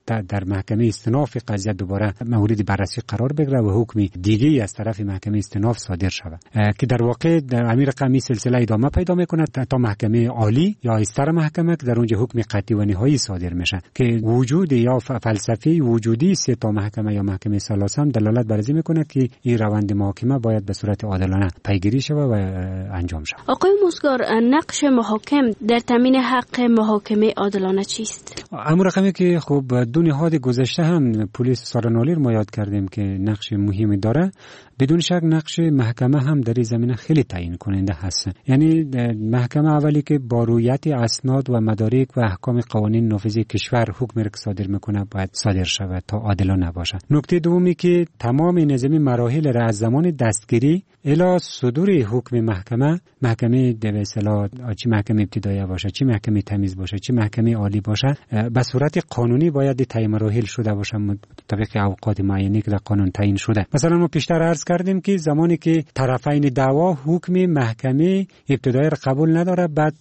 در محکمه استئناف قضیه دوباره مورد بررسی قرار بگیره و حکم دیگه از طرف محکمه استئناف صادر شود که در واقع در امیر رقم سلسله ادامه پیدا میکنه تا محکمه عالی یا استر محکمه که در اونجا حکم قطعی و نهایی صادر میشه که وجود یا فلسفه وجودی سه تا محکمه یا محکمه ثالثه هم دلالت بر این میکنه که این روند محاکمه باید به صورت عادلانه پیگیری شود و انجام شود. آقای موسگار، نقش محاکم در تامین حق محاکمه عادلانه چیست؟ امر رقمی که خب دو نهاد گذشته هم پلیس سارنالی ما یاد کردیم که نقش مهمی داره. بدون شک نقش محکمه هم در این زمینه خیلی تعیین کننده هست. یعنی محکمه اولی که با رعایت اسناد و مدارک و احکام قوانین نافذه کشور حکم را صادر میکنه باید صادر شود تا عادلانه باشه. نکته دومی که تمام نظام مراحل را از زمان دستگیری الی صدور حکم محکمه به اصطلاح چه محکمه ابتدایی باشه، چه محکمه تمیز باشه، چه محکمه عالی باشه، به صورت قانونی باید تعیین مراحل شده باشه مطابق اوقات معینی که در قانون تعیین شده. مثلا ما پیشتر عرض کردیم که زمانی که طرفین دعوا حکم محکمه ابتدایی را قبول نداره، بعد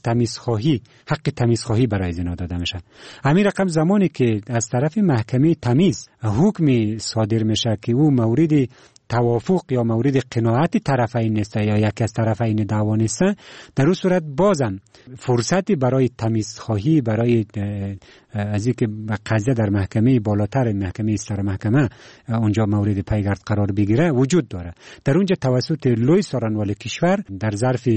حق تمیزخواهی برای زنا داده میشه. همین رقم زمانی که از طرف محکمه تمیز حکم صادر میشه که او مورد توافق یا مورد قناعت طرفین نیست یا یکی از طرفین دعوا نیست، در اون صورت بازم فرصتی برای تمیزخواهی، برای از اینکه قضیه در محکمه بالاتر، محکمه استر محکمه اونجا مورد پیگرد قرار بگیره وجود داره. در اونجا توسط لوی سارنوال کشور در ظرف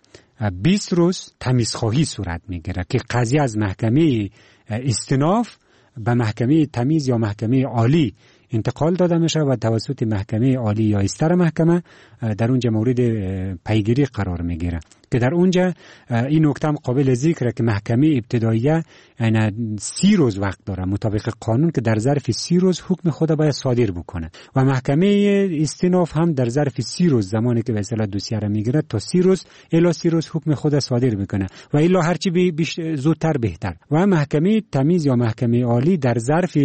20 روز تمیزخواهی صورت میگیره که قضیه از محکمه استئناف به محکمه تمیز یا محکمه عالی انتقال داده میشه و توسط محکمه عالی یا استر محکمه در اونجا مورد پیگیری قرار میگیره که در اونجا این نکته هم قابل ذکره که محکمه ابتداییه یعنی 30 روز وقت داره مطابق قانون که در ظرف 30 روز حکم خود باید صادر بکنه و محکمه استئناف هم در ظرف 30 روز زمانی که به اصطلاح دوسیه را میگیره تا 30 روز الی 30 روز حکم خود صادر میکنه و الا هرچی زودتر بهتر. و محکمه تمیز یا محکمه عالی در ظرف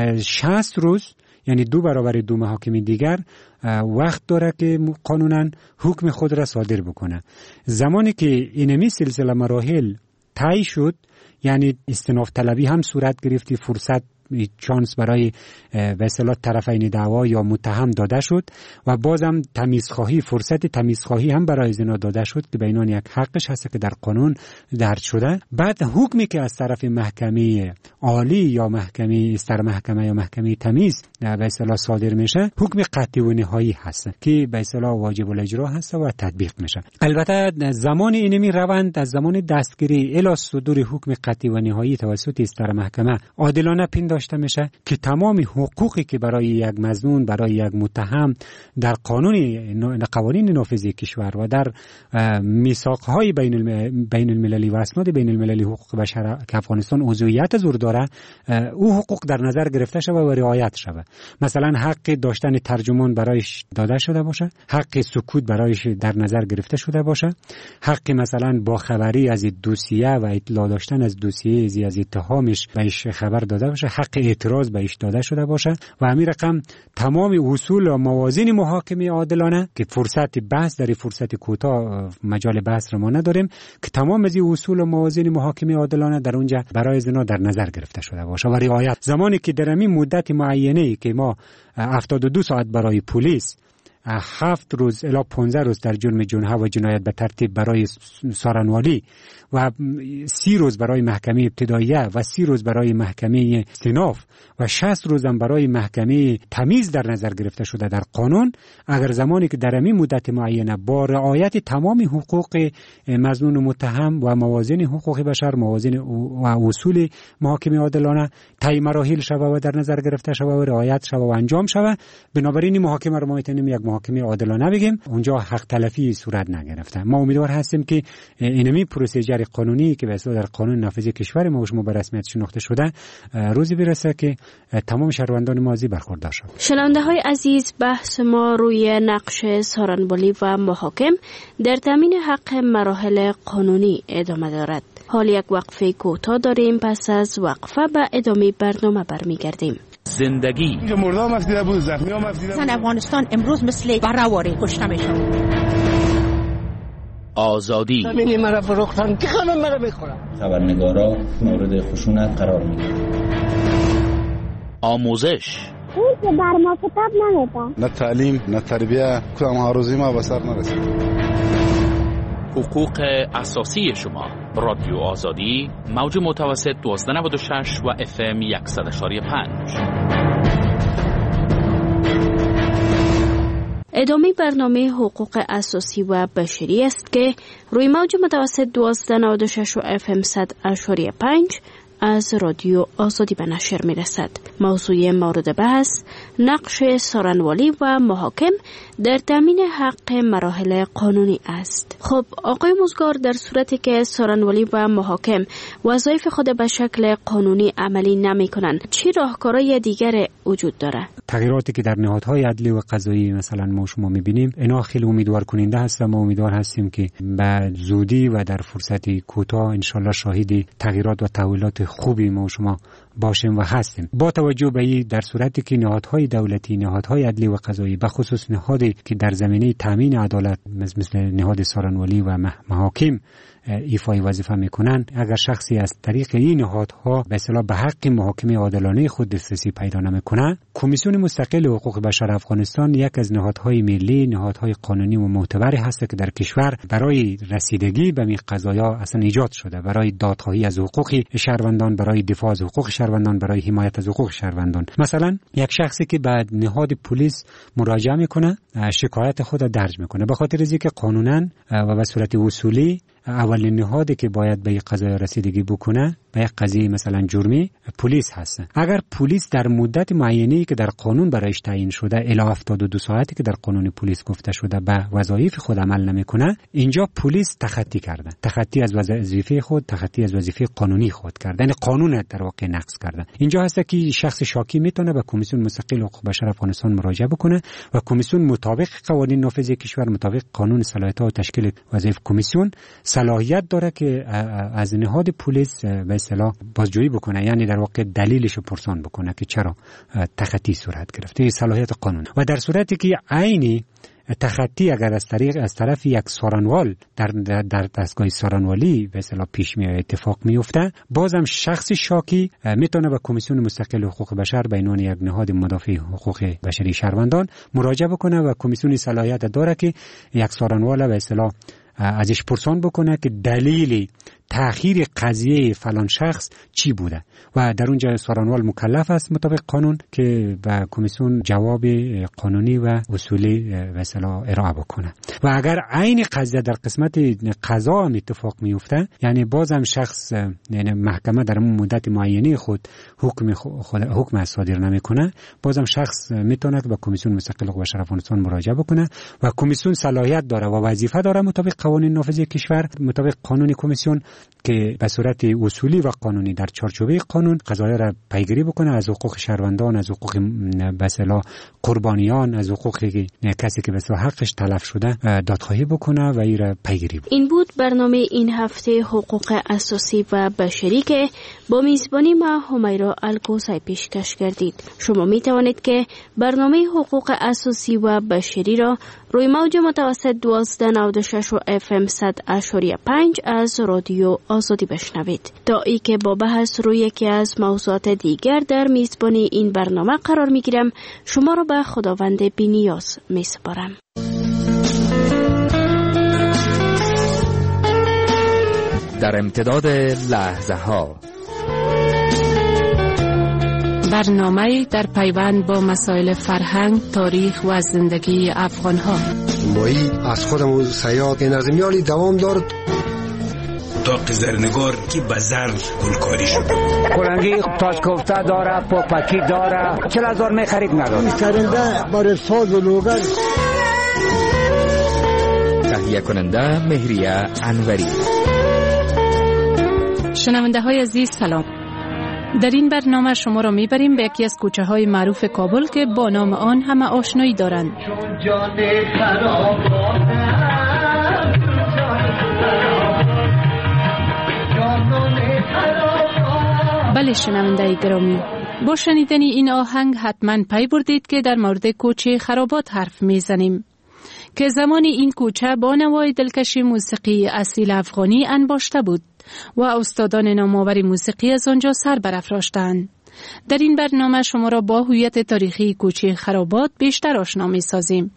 60 روز یعنی 2 برابر 2 محاکم دیگر وقت داره که قانونا حکم خود را صادر بکنه. زمانی که اینمی سلسله مراحل طی شد، یعنی استئناف طلبی هم صورت گرفتی، فرصت چانس برای به اصطلاح طرفین دعوا یا متهم داده شد و بازم تمیزخواهی، فرصت تمیزخواهی هم برای زنا داده شد که بینان یک حقش هست که در قانون درج شده. بعد حکمی که از طرف محکمه عالی یا محکمه استر محکمه یا محکمه تمیز به اصطلاح صادر میشه، حکم قطعی و نهایی هست که به اصطلاح واجب الاجرا هست و تطبیق میشه. البته زمان اینمی روند از زمان دستگیری الی صدور حکم قطعی و نهایی توسط استر محکمه عادلانه پنداشته میشه که تمام حقوقی که برای یک مظنون، برای یک متهم در قوانین نافذه کشور و در میثاقهای بین المللی و اسناد بین المللی حقوق بشر که افغانستان عضویت زور داره، او حقوق در نظر گرفته شده و رعایت شده. مثلا حق داشتن ترجمان برایش داده شده باشه، حق سکوت برایش در نظر گرفته شده باشه، حق مثلا با خبری از دوسیه و اطلاع داشتن از دوسیه از اتهامش بهش خبر داده باشه، حق اعتراض بهش داده شده باشه و همین رقم تمام اصول و موازین محاکمه عادلانه که فرصت بحث در فرصت کوتاه مجال بحث رو ما نداریم که تمام از این اصول و موازین محاکمه عادلانه در اونجا برای زنا در نظر گرفته شده باشه و رعایت. زمانی که در همین مدت معینه که ما 72 ساعت برای پلیس، 7 روز الی 15 روز در جرم جنحه و جنایت به ترتیب برای سارنوالی و 30 روز برای محکمه ابتداییه و 30 روز برای محکمه استئناف و 60 روز هم برای محکمه تمیز در نظر گرفته شده در قانون، اگر زمانی که در همین مدت معینه با رعایت تمام حقوق مظنون و متهم و موازین حقوق بشر، موازین و اصول محاکمه عادلانه طی مراحل شوه و در نظر گرفته شوه و رعایت شوه و انجام شوه، بنابراین این محاکمه رو ما میتونیم یک محاکمه عادلانه بگیم، اونجا حق تلفی صورت نگرفته. ما امیدوار هستیم که اینمی پروسیجر قانونی که به اصطلاح در قانون نافذ کشور ما شما به رسمیت شناخته شده روزی برسه که تمام شهروندان ما از برخوردار شوند. شنونده های عزیز، بحث ما روی نقش سارنوالی و محاکم در تامین حق مراحل قانونی ادامه دارد. حال یک وقفه کوتاه داریم، پس از وقفه به ادامه برنامه برمیگردیم. زندگی اینجا مرده هم افدیده بود، زخمی هم افدیده بود. افغانستان امروز مثل برهواری کشته میشن. آزادی همینی مرا فروختن که همه مرا بخورن. خبرنگارا مورد خشونت قرار میگیرن. آموزش. اون که بر ما کتاب نمیدن. نه تعلیم نه تربیه، کدام هاروزی ما به سر نرسید. حقوق اساسی شما. رادیو آزادی، موج متوسط 1296 و FM 100.5. ادامه برنامه حقوق اساسی و بشری است که روی موج متوسط 1296 و FM 100.5 از رادیو آزادی به نشر می رسد. موضوع مورد بحث نقش سارنوالی و محاکم در تامین حق مراحل قانونی است. خب آقای موزگار، در صورتی که سارنوالی و محاکم وظایف خود به شکل قانونی عملی نمی کنند، چه راهکارهای دیگر وجود داره؟ تغییراتی که در نهادهای عدلی و قضایی مثلا ما شما می‌بینیم، اینا خیلی امیدوار کننده هست و ما امیدوار هستیم که به زودی و در فرصتی کوتاه ان شاءالله شاهد تغییرات و تحولات خوبی ما شما باشیم و هستیم. با توجه به این، در صورتی که نهادهای دولتی، نهادهای عدلی و قضایی، به خصوص نهادی که در زمینه تامین عدالت مثل نهاد سارنوالی و محاکم ایفای وظیفه میکنن، اگر شخصی از طریق این نهادها به اصطلاح به حق محاکمه عادلانه خود دسترسی پیدا نمیکنه، کمیسیون مستقل حقوق بشر افغانستان یک از نهادهای ملی، نهادهای قانونی و معتبر هست که در کشور برای رسیدگی به این قضایا اصلا ایجاد شده، برای دادخواهی از حقوق شهروندان، برای دفاع از حقوق شهروندان، برای حمایت از حقوق شهروندان. مثلا یک شخصی که به نهاد پلیس مراجعه میکنه، شکایت خود را درج میکنه، به خاطر اینکه قانونا و به صورت اصولی اولین نهادی که باید به یک قضیه رسیدگی بکنه به یک قضیه مثلا جرمی پلیس هست. اگر پلیس در مدت معینی که در قانون برایش تعیین شده الی 72 ساعتی که در قانون پلیس گفته شده به وظایف خود عمل نمیکنه، اینجا پلیس تخطی کرده، تخطی از وظیفه خود، تخطی از وظیفه قانونی خود کرده، یعنی قانون در واقع نقض کرده. اینجا هست که شخص شاکی میتونه به کمیسیون مستقل حقوق بشر افغانستان مراجعه بکنه و کمیسیون مطابق قوانین نافذ کشور، مطابق قانون صلاحیت‌ها و تشکیل وظایف کمیسیون صلاحیت داره که از نهاد پلیس به اصطلاح بازجویی بکنه، یعنی در واقع دلیلش رو پرسان بکنه که چرا تخطی صورت گرفته. صلاحیت قانون. و در صورتی که عینی تخطی اگر از طرف یک سارنوال در دستگاه سارنوالی به اصطلاح پیش میاد، اتفاق میفته، بازم شخص شاکی میتونه به کمیسیون مستقل حقوق بشر به عنوان یک نهاد مدافع حقوق بشری شهروندان مراجعه بکنه و کمیسیون صلاحیت داره که یک سارنوال به اصطلاح ازش پرسان بکنه که دلیل تأخیر قضیه فلان شخص چی بوده و در اونجا سارنوال مکلف است مطابق قانون که به کمیسیون جواب قانونی و اصولی به اصطلاح ارائه بکنه. و اگر عین قضیه در قسمت قضا هم اتفاق میفته، یعنی بازم شخص، یعنی محکمه در اون مدت معینه خود حکم صادر نمیکنه، بازم شخص میتونه که به کمیسیون مستقل حقوق بشر افغانستان مراجعه بکنه و کمیسیون صلاحیت داره و وظیفه داره مطابق قوانین نافذ کشور، مطابق قانون کمیسیون که به صورت اصولی و قانونی در چارچوبه قانون قضایا را پیگیری بکنه، از حقوق شهروندان، از حقوق به اصطلاح قربانیان، از حقوق کسی که به اصطلاح حقش تلف شده دادخواهی بکنه و این را پیگیری بکنه. این بود برنامه این هفته حقوق اساسی و بشری که با میزبانی ما همیرا الگوزی پیشکش کردید. شما می توانید که برنامه حقوق اساسی و بشری را روی موج متوسط 1296 و FM 100.5 از رادیو آزادی بشنوید. تا ای که با بحث روی یکی از موضوعات دیگر در میزبانی این برنامه قرار می گیرم، شما را به خداوند بی‌نیاز می سپارم. در امتداد لحظه ها، برنامه در پیوند با مسائل فرهنگ، تاریخ و زندگی افغان ها. مایی از خودمون سیاد نظمیالی دوام دارد. داغ زرنگار که به زر گلکاری شد. کلنگی تاج کوفته داره، پاپکی داره، 40,000 می خرید نداره. سرنده برای ساز و لوگر. تهیه کننده مهریه انوری. شنونده های عزیز سلام. در این برنامه شما را میبریم به یکی از کوچه های معروف کابل که با نام آن همه آشنایی دارند. بله شنونده گرامی، با شنیدن این آهنگ حتما پی بردید که در مورد کوچه خرابات حرف میزنیم که زمان این کوچه با نوای دلکش موسیقی اصیل افغانی انباشته بود و استادان نامآور موسیقی از آنجا سر برافراشتند. در این برنامه شما را با هویت تاریخی کوچه خرابات بیشتر آشنا می سازیم.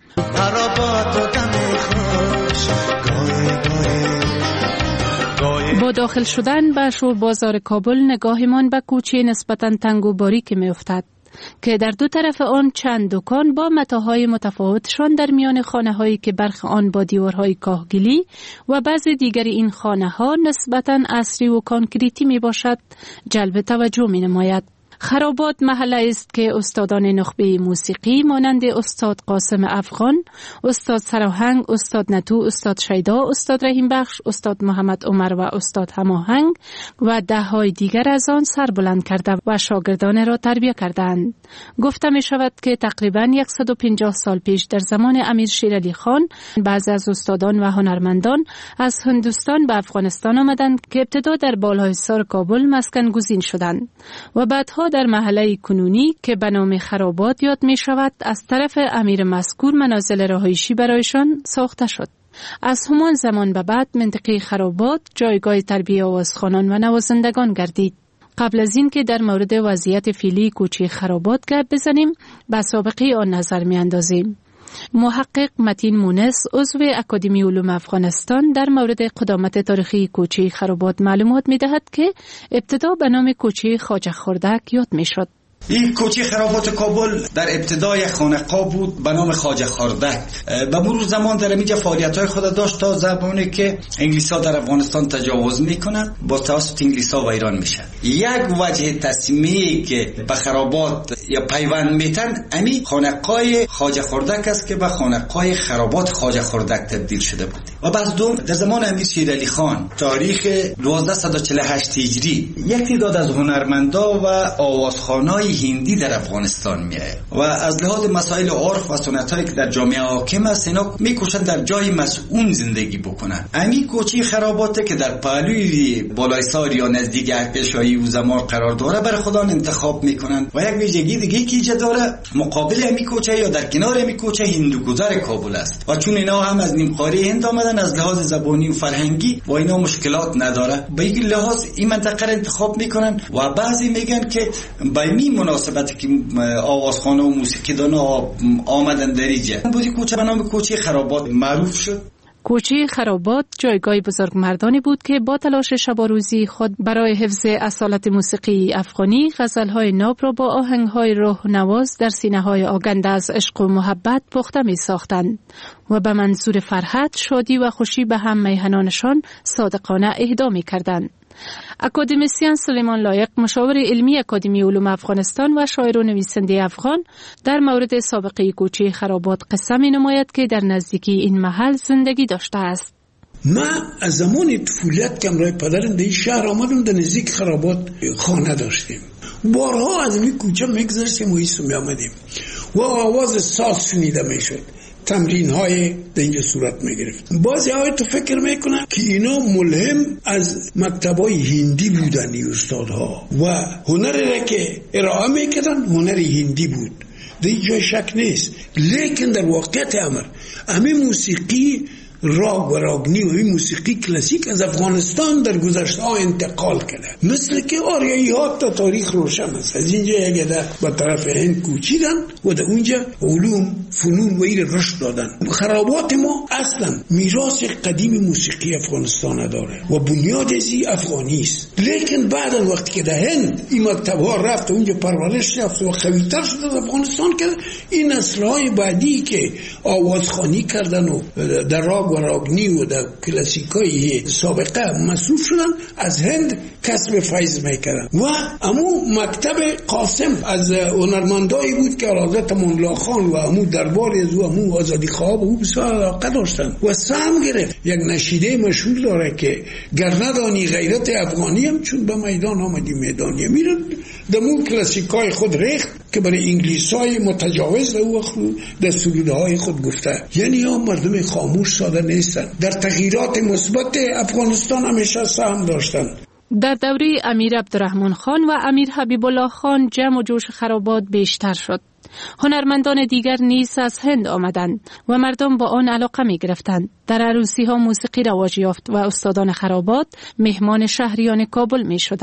با داخل شدن به شور بازار کابل نگاهمان به کوچه نسبتاً تنگ و باریک می افتد که در دو طرف آن چند دکان با متاهای متفاوتشان در میان خانه‌هایی که برخی آن با دیوارهای کاهگلی و بعضی دیگر این خانه‌ها نسبتاً عصری و کانکریتی می باشد جلب توجه می نماید. خرابات محله است که استادان نخبه موسیقی مانند استاد قاسم افغان، استاد سراهنگ، استاد نتو، استاد شیدا، استاد رحیم بخش، استاد محمد عمر و استاد هماهنگ و ده‌های دیگر از آن سر بلند کرده و شاگردان را تربیت کردند. گفته می شود که تقریباً 150 سال پیش در زمان امیر شیر علی خان بعضی از استادان و هنرمندان از هندوستان به افغانستان آمدند که ابتدا در بالایسار کابل مسکن گزین شدند و بعدها در محله کنونی که به نام خرابات یاد می شود از طرف امیر مذکور منازل رهایشی برایشان ساخته شد. از همان زمان به بعد منطقه خرابات جایگاه تربیه آوازخوانان و نوازندگان گردید. قبل از این که در مورد وضعیت فعلی کوچه خرابات گپ بزنیم به سابقه آن نظر می اندازیم. محقق متین مونس عضو اکادمی علوم افغانستان در مورد قدامت تاریخی کوچه خرابات معلومات می دهد که ابتدا به نام کوچه خواجه خردک یاد می شد. این کوچه خرابات کابل در ابتدای خانقاه بود به نام خواجه خردک. به مرور زمان در اینجا فعالیت‌های خود داشت تا زمانی که انگلیس‌ها در افغانستان تجاوز میکنند با توسط انگلیس‌ها ویران میشه. یک وجه تسمیه‌ای که به خرابات یا پیوند میتن امی خانقاه خواجه خردک است که به خانقاه خرابات خواجه خردک تبدیل شده بود. و بعد در زمان امیر شیر علی خان تاریخ 1248 هجری یک تعداد از هنرمندا و آوازخوانای هندی در افغانستان میاد و از لحاظ مسائل عرف و سنتایی که در جامعه حاکم است اینا میکوشن در جای مسئول زندگی بکنن. همین کوچه خراباته که در پهلوی بالایسار یا نزدیک احتشایی و زمار قرار داره برای خودان انتخاب میکنن و یک ویژگی دیگه که ایجاد داره مقابل همین کوچه یا در کنار همین کوچه هندوگذر کابل است و چون اینا هم از نیم قاره هند آمدن از لحاظ زبانی و فرهنگی و اینا مشکلات نداره به این لحاظ این منطقه را انتخاب میکنن و بعضی میگن که با این مناسبتی که آوازخوانه و موسیقیدان آمدن در اینجا بودی کوچه به نام کوچه خرابات معروف شد. کوچه خرابات جایگاه بزرگمردانی بود که با تلاش شب و روزی خود برای حفظ اصالت موسیقی افغانی غزل‌های ناب را با آهنگ‌های روح نواز در سینه‌های آگنده از عشق و محبت پخته می‌ساختند و به منظور فرحت، شادی و خوشی به هم میهنانشان صادقانه اهدا می‌کردند. اکادمیسین سلیمان لایق مشاور علمی اکادمی علوم افغانستان و شاعر و نویسنده افغان در مورد سابقه کوچه خرابات قصه می نماید که در نزدیکی این محل زندگی داشته است. ما از زمان طفولیت که امرای پدرم در این شهر آمدم در نزدیک خرابات خانه داشتیم. بارها از این کوچه میگذشتیم و ایسو می آمدیم و آواز ساز شنیده می شد. تمرین های در اینجا صورت می گرفت. بعضی های تو فکر میکنن که اینا ملهم از مکتبای هندی بودن این استادها و هنری را که ارائه میکردن هنر هندی بود. در اینجا شک نیست، لیکن در واقعیت امر همین موسیقی راگ و راگنی و این موسیقی کلاسیک از افغانستان در گذشته ها انتقال کرده. مثل که آریایی ها تا تاریخ روشن است. از اینجا یک عده به طرف هند کوچیدن و در اونجا علوم فنون و این رشد دادن. خرابات ما اصلا میراث قدیم موسیقی افغانستان داره و بنیاد ازی افغانی است. لیکن بعد از وقتی که در هند این مکتب ها رفت و اونجا پرورش یافت و قوی‌تر شد از افغانستان کرد، این نسل‌های بعدی که آوازخوانی کردن و در راگ و راگنی و در کلاسیکای سابقه مصروف شدن از هند کسب فیض میکردن و امو مکتب قاسم از هنرمندایی بود که حضرت مولا خان و امو دربار از امو آزادی خواه او بسیار علاقه داشتن و سهم گرفت. یک نشیده مشهور داره که گر ندانی غیرت افغانی هم چون به میدان آمدی میدانی میرن دمو کلاسیکای خود ریخت که برای انگلیسای متجاوز او در سرودهای خود گفته. یعنی ها مردم خاموش ساده نیستن، در تغییرات مثبت افغانستان همیشه سهم داشتن. در دوره امیر عبدالرحمن خان و امیر حبیب الله خان جمع و جوش خرابات بیشتر شد. هنرمندان دیگر نیز از هند آمدند و مردم با آن علاقه می گرفتند. در عروسی ها موسیقی رواج یافت و استادان خرابات مهمان شهریان کابل می شدند.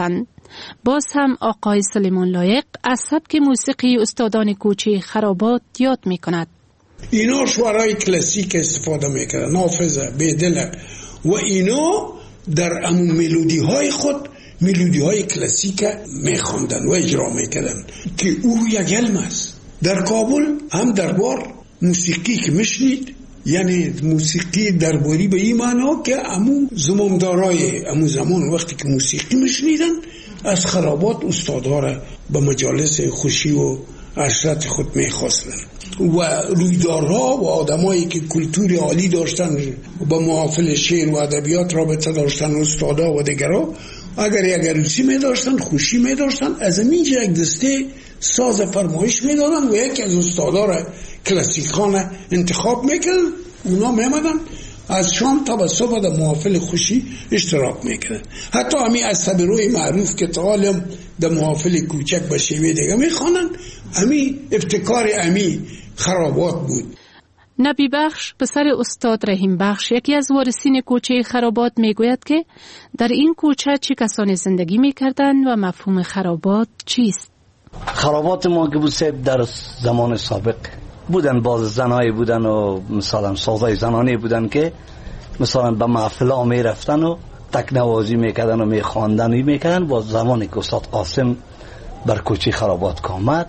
باز هم آقای سلیمان لایق از سبک موسیقی استادان کوچه خرابات یاد می کند. اینا شعرهای کلاسیک استفاده میکردن، حافظه، بیدله و اینا در امون ملودی های خود ملودی های کلاسیک میخواندن و اجرا میکردن که او یک علم است. در کابل هم دربار موسیقی که مشنید، یعنی موسیقی درباری به این معنا که امون زمامدارای امون زمان وقتی که موسیقی مشنیدن از خرابات استادها را به مجالس خوشی و عشرت خود میخواستن و رویدارها و آدمایی که کلتور عالی داشتن با محافل شعر و ادبیات رابطه داشتن، استادا و دیگرها، اگر یک عروسی می داشتن، خوشی می داشتن، از اینجا یک دسته ساز فرمایش می دادن و یکی از استادا را کلاسیکان انتخاب میکردن. اونا میمدن از شام تا به صبح در محافل خوشی اشتراک میکردن. حتی همین از صبروی معروف که تعالیم در محافل کوچک به شیوه دیگه میخوانن، همین ابتکار همین خرابات بود. نبی بخش پسر استاد رحیم بخش، یکی از وارثین کوچه خرابات، میگوید که در این کوچه چه کسانی زندگی میکردند و مفهوم خرابات چیست. خرابات ما که بود در زمان سابق بودن، باز زنایی بودن و مثلا سازای زنانی بودن که مثلا به محفلا می رفتن و تکنوازی میکردن و میخواندن و میکردن. با زمانی که استاد قاسم بر کوچه خرابات آمد،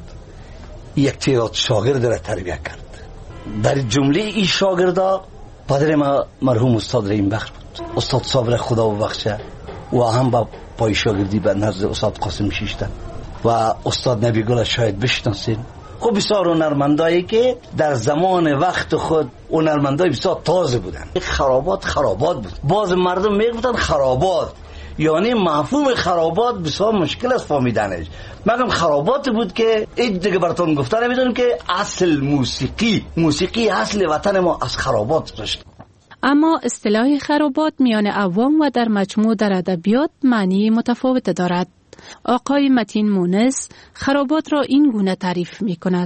یک تعداد شاگرد را تربیت کرد. در جمله این شاگردا پدر ما مرحوم استاد رحیم بخش بود. استاد صابر خدا ببخشه و هم با پای شاگردی به نزد استاد قاسم شیشتن و استاد نبی گل شاید بشناسین. خب بسیار هنرمندایی که در زمان وقت خود هنرمندای بسیار تازه بودن. خرابات بود. باز مردم میگفتن خرابات، یعنی مفهوم خرابات بسیار مشکل است فهمیدنش. مگم خرابات بود که این دیگه براتون گفتن نمیدونم که اصل موسیقی اصل وطن ما از خرابات داشت. اما اصطلاح خرابات میان عوام و در مجموع در ادبیات معنی متفاوت دارد. آقای متین مونس خرابات را این گونه تعریف می کند.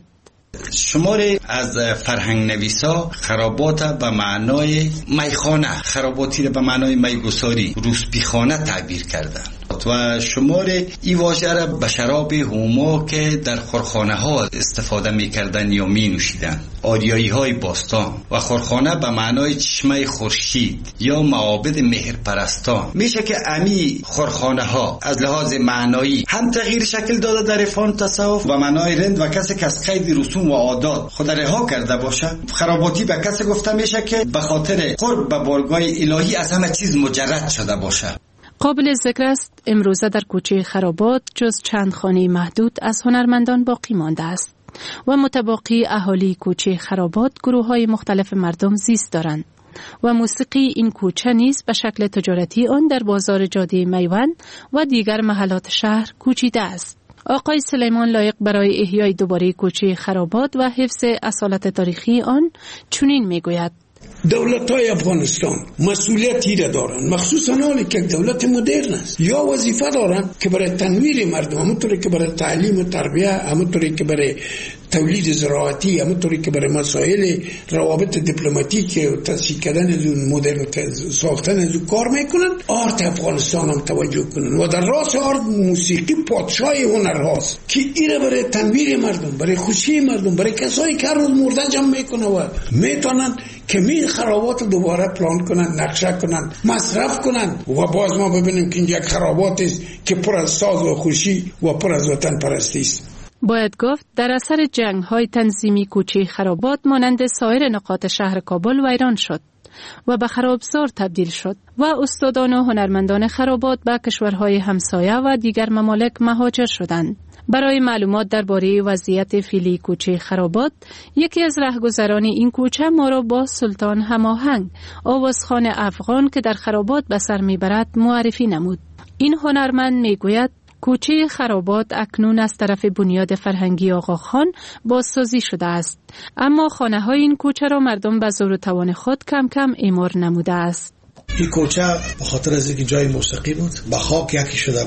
شماری از فرهنگ نویسا خرابات به معنای میخانه، خراباتی را به معنای میگساری، روسپیخانه تعبیر کردند و شمار این واژه را به شراب هوما که در خورخانه ها استفاده می کردن یا می نوشیدن، آریایی های باستان و خورخانه به معنای چشمه خورشید یا معابد مهرپرستان. میشه که امی خورخانه ها از لحاظ معنایی هم تغییر شکل داده در عرفان تصوف و معنای رند و کسی که از قید رسوم و عادات خود رها کرده باشه. خراباتی به کسی گفته میشه که به خاطر قرب به بارگاه الهی از همه چیز مجرد شده باشه. قابل ذکر است امروزه در کوچه خرابات جز چند خانه محدود از هنرمندان باقی مانده است و متباقی اهالی کوچه خرابات گروه‌های مختلف مردم زیست دارند و موسیقی این کوچه نیز به شکل تجارتی آن در بازار جاده میوند و دیگر محلات شهر کوچیده است. آقای سلیمان لایق برای احیای دوباره کوچه خرابات و حفظ اصالت تاریخی آن چنین میگوید: دولت‌های افغانستان مسئولیتی را دارند، مخصوصا حالی که دولت مدرن است، یا وظیفه دارند که برای تنویر مردم، همونطوری که برای تعلیم و تربیت، همونطوری که برای تولید زراعتی، همونطوری که برای مسائل روابط دیپلماتیک و تسهیل کردن از اون مدرن ساختن از اون کار میکنن. آرت افغانستان هم توجه کنن و در راس آرت موسیقی پادشاه هنرهاست که ایره برای تنویر مردم، برای خوشی مردم، برای کسایی که هر روز مرده جمع میکنن و میتونن که می خرابات دوباره پلان کنن، نقشه کنن، مصرف کنن و باز ما ببینیم که اینجا خرابات است که پر از ساز و خوشی و پر از وطن پرستی است. باید گفت در اثر جنگ‌های تنظیمی کوچه خرابات مانند سایر نقاط شهر کابل ویران شد و به خرابزار تبدیل شد و استادان و هنرمندان خرابات به کشورهای همسایه و دیگر ممالک مهاجر شدند. برای معلومات درباره وضعیت فعلی کوچه خرابات، یکی از رهگذران این کوچه ما را با سلطان هماهنگ، آوازخوان افغان که در خرابات به سر میبرد، معرفی نمود. این هنرمند میگوید کوچه خرابات اکنون از طرف بنیاد فرهنگی آقاخان بازسازی شده است، اما خانه های این کوچه را مردم به زور و توان خود کم کم اعمار نموده است. این کوچه به خاطر از اینکه جای موسیقی بود به خاک یکی شده بود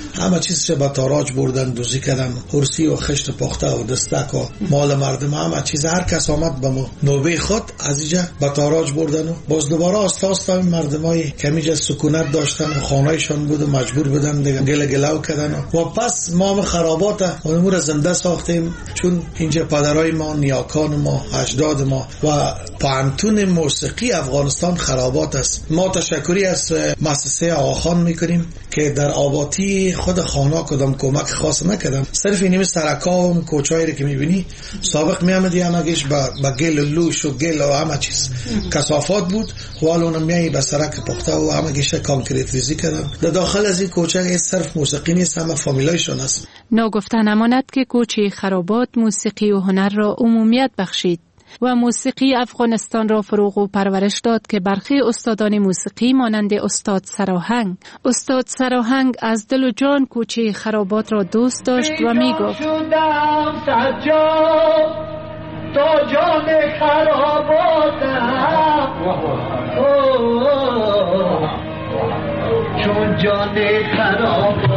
همه چیزش به تاراج بردن، دوزی کردن، هرسی و خشت پخته و دستک و مال مردم، همه چیز. هر کس آمد به نوبه خود از اینجا به تاراج بردن و باز دوباره آستاستا مردمای کمیجا سکونت داشتن و خانه‌شان بود و مجبور بودن دیگه گلو کردن و پس ما هم خرابات امور زنده ساختیم. چون اینجا پدرای ما، نیاکان ما، اجداد ما و پانتون موسیقی افغانستان خرابات است. ما تشکری از مؤسسه آقاخان میکنیم که در آبادی خود خانه کدام کمک خاص نکردن. صرف اینیم سرکا و کوچایی که میبینی سابق میامدی همگیش با گل و لوش و گل و همه چیز کثافات بود، حالا اونم میایی به سرک پخته و همگیش کانکریت ریزی کردن. در داخل از این کوچه صرف موسیقی نیست، همه فامیلایشون است. ناگفته نماند که کوچه خرابات موسیقی و هنر را عمومیت بخشید و موسیقی افغانستان را فروغ و پرورش داد که برخی استادان موسیقی مانند استاد سراهنگ از دل و جان کوچه خرابات را دوست داشت و می گفت تا جان خراباتم چون جان خراباتم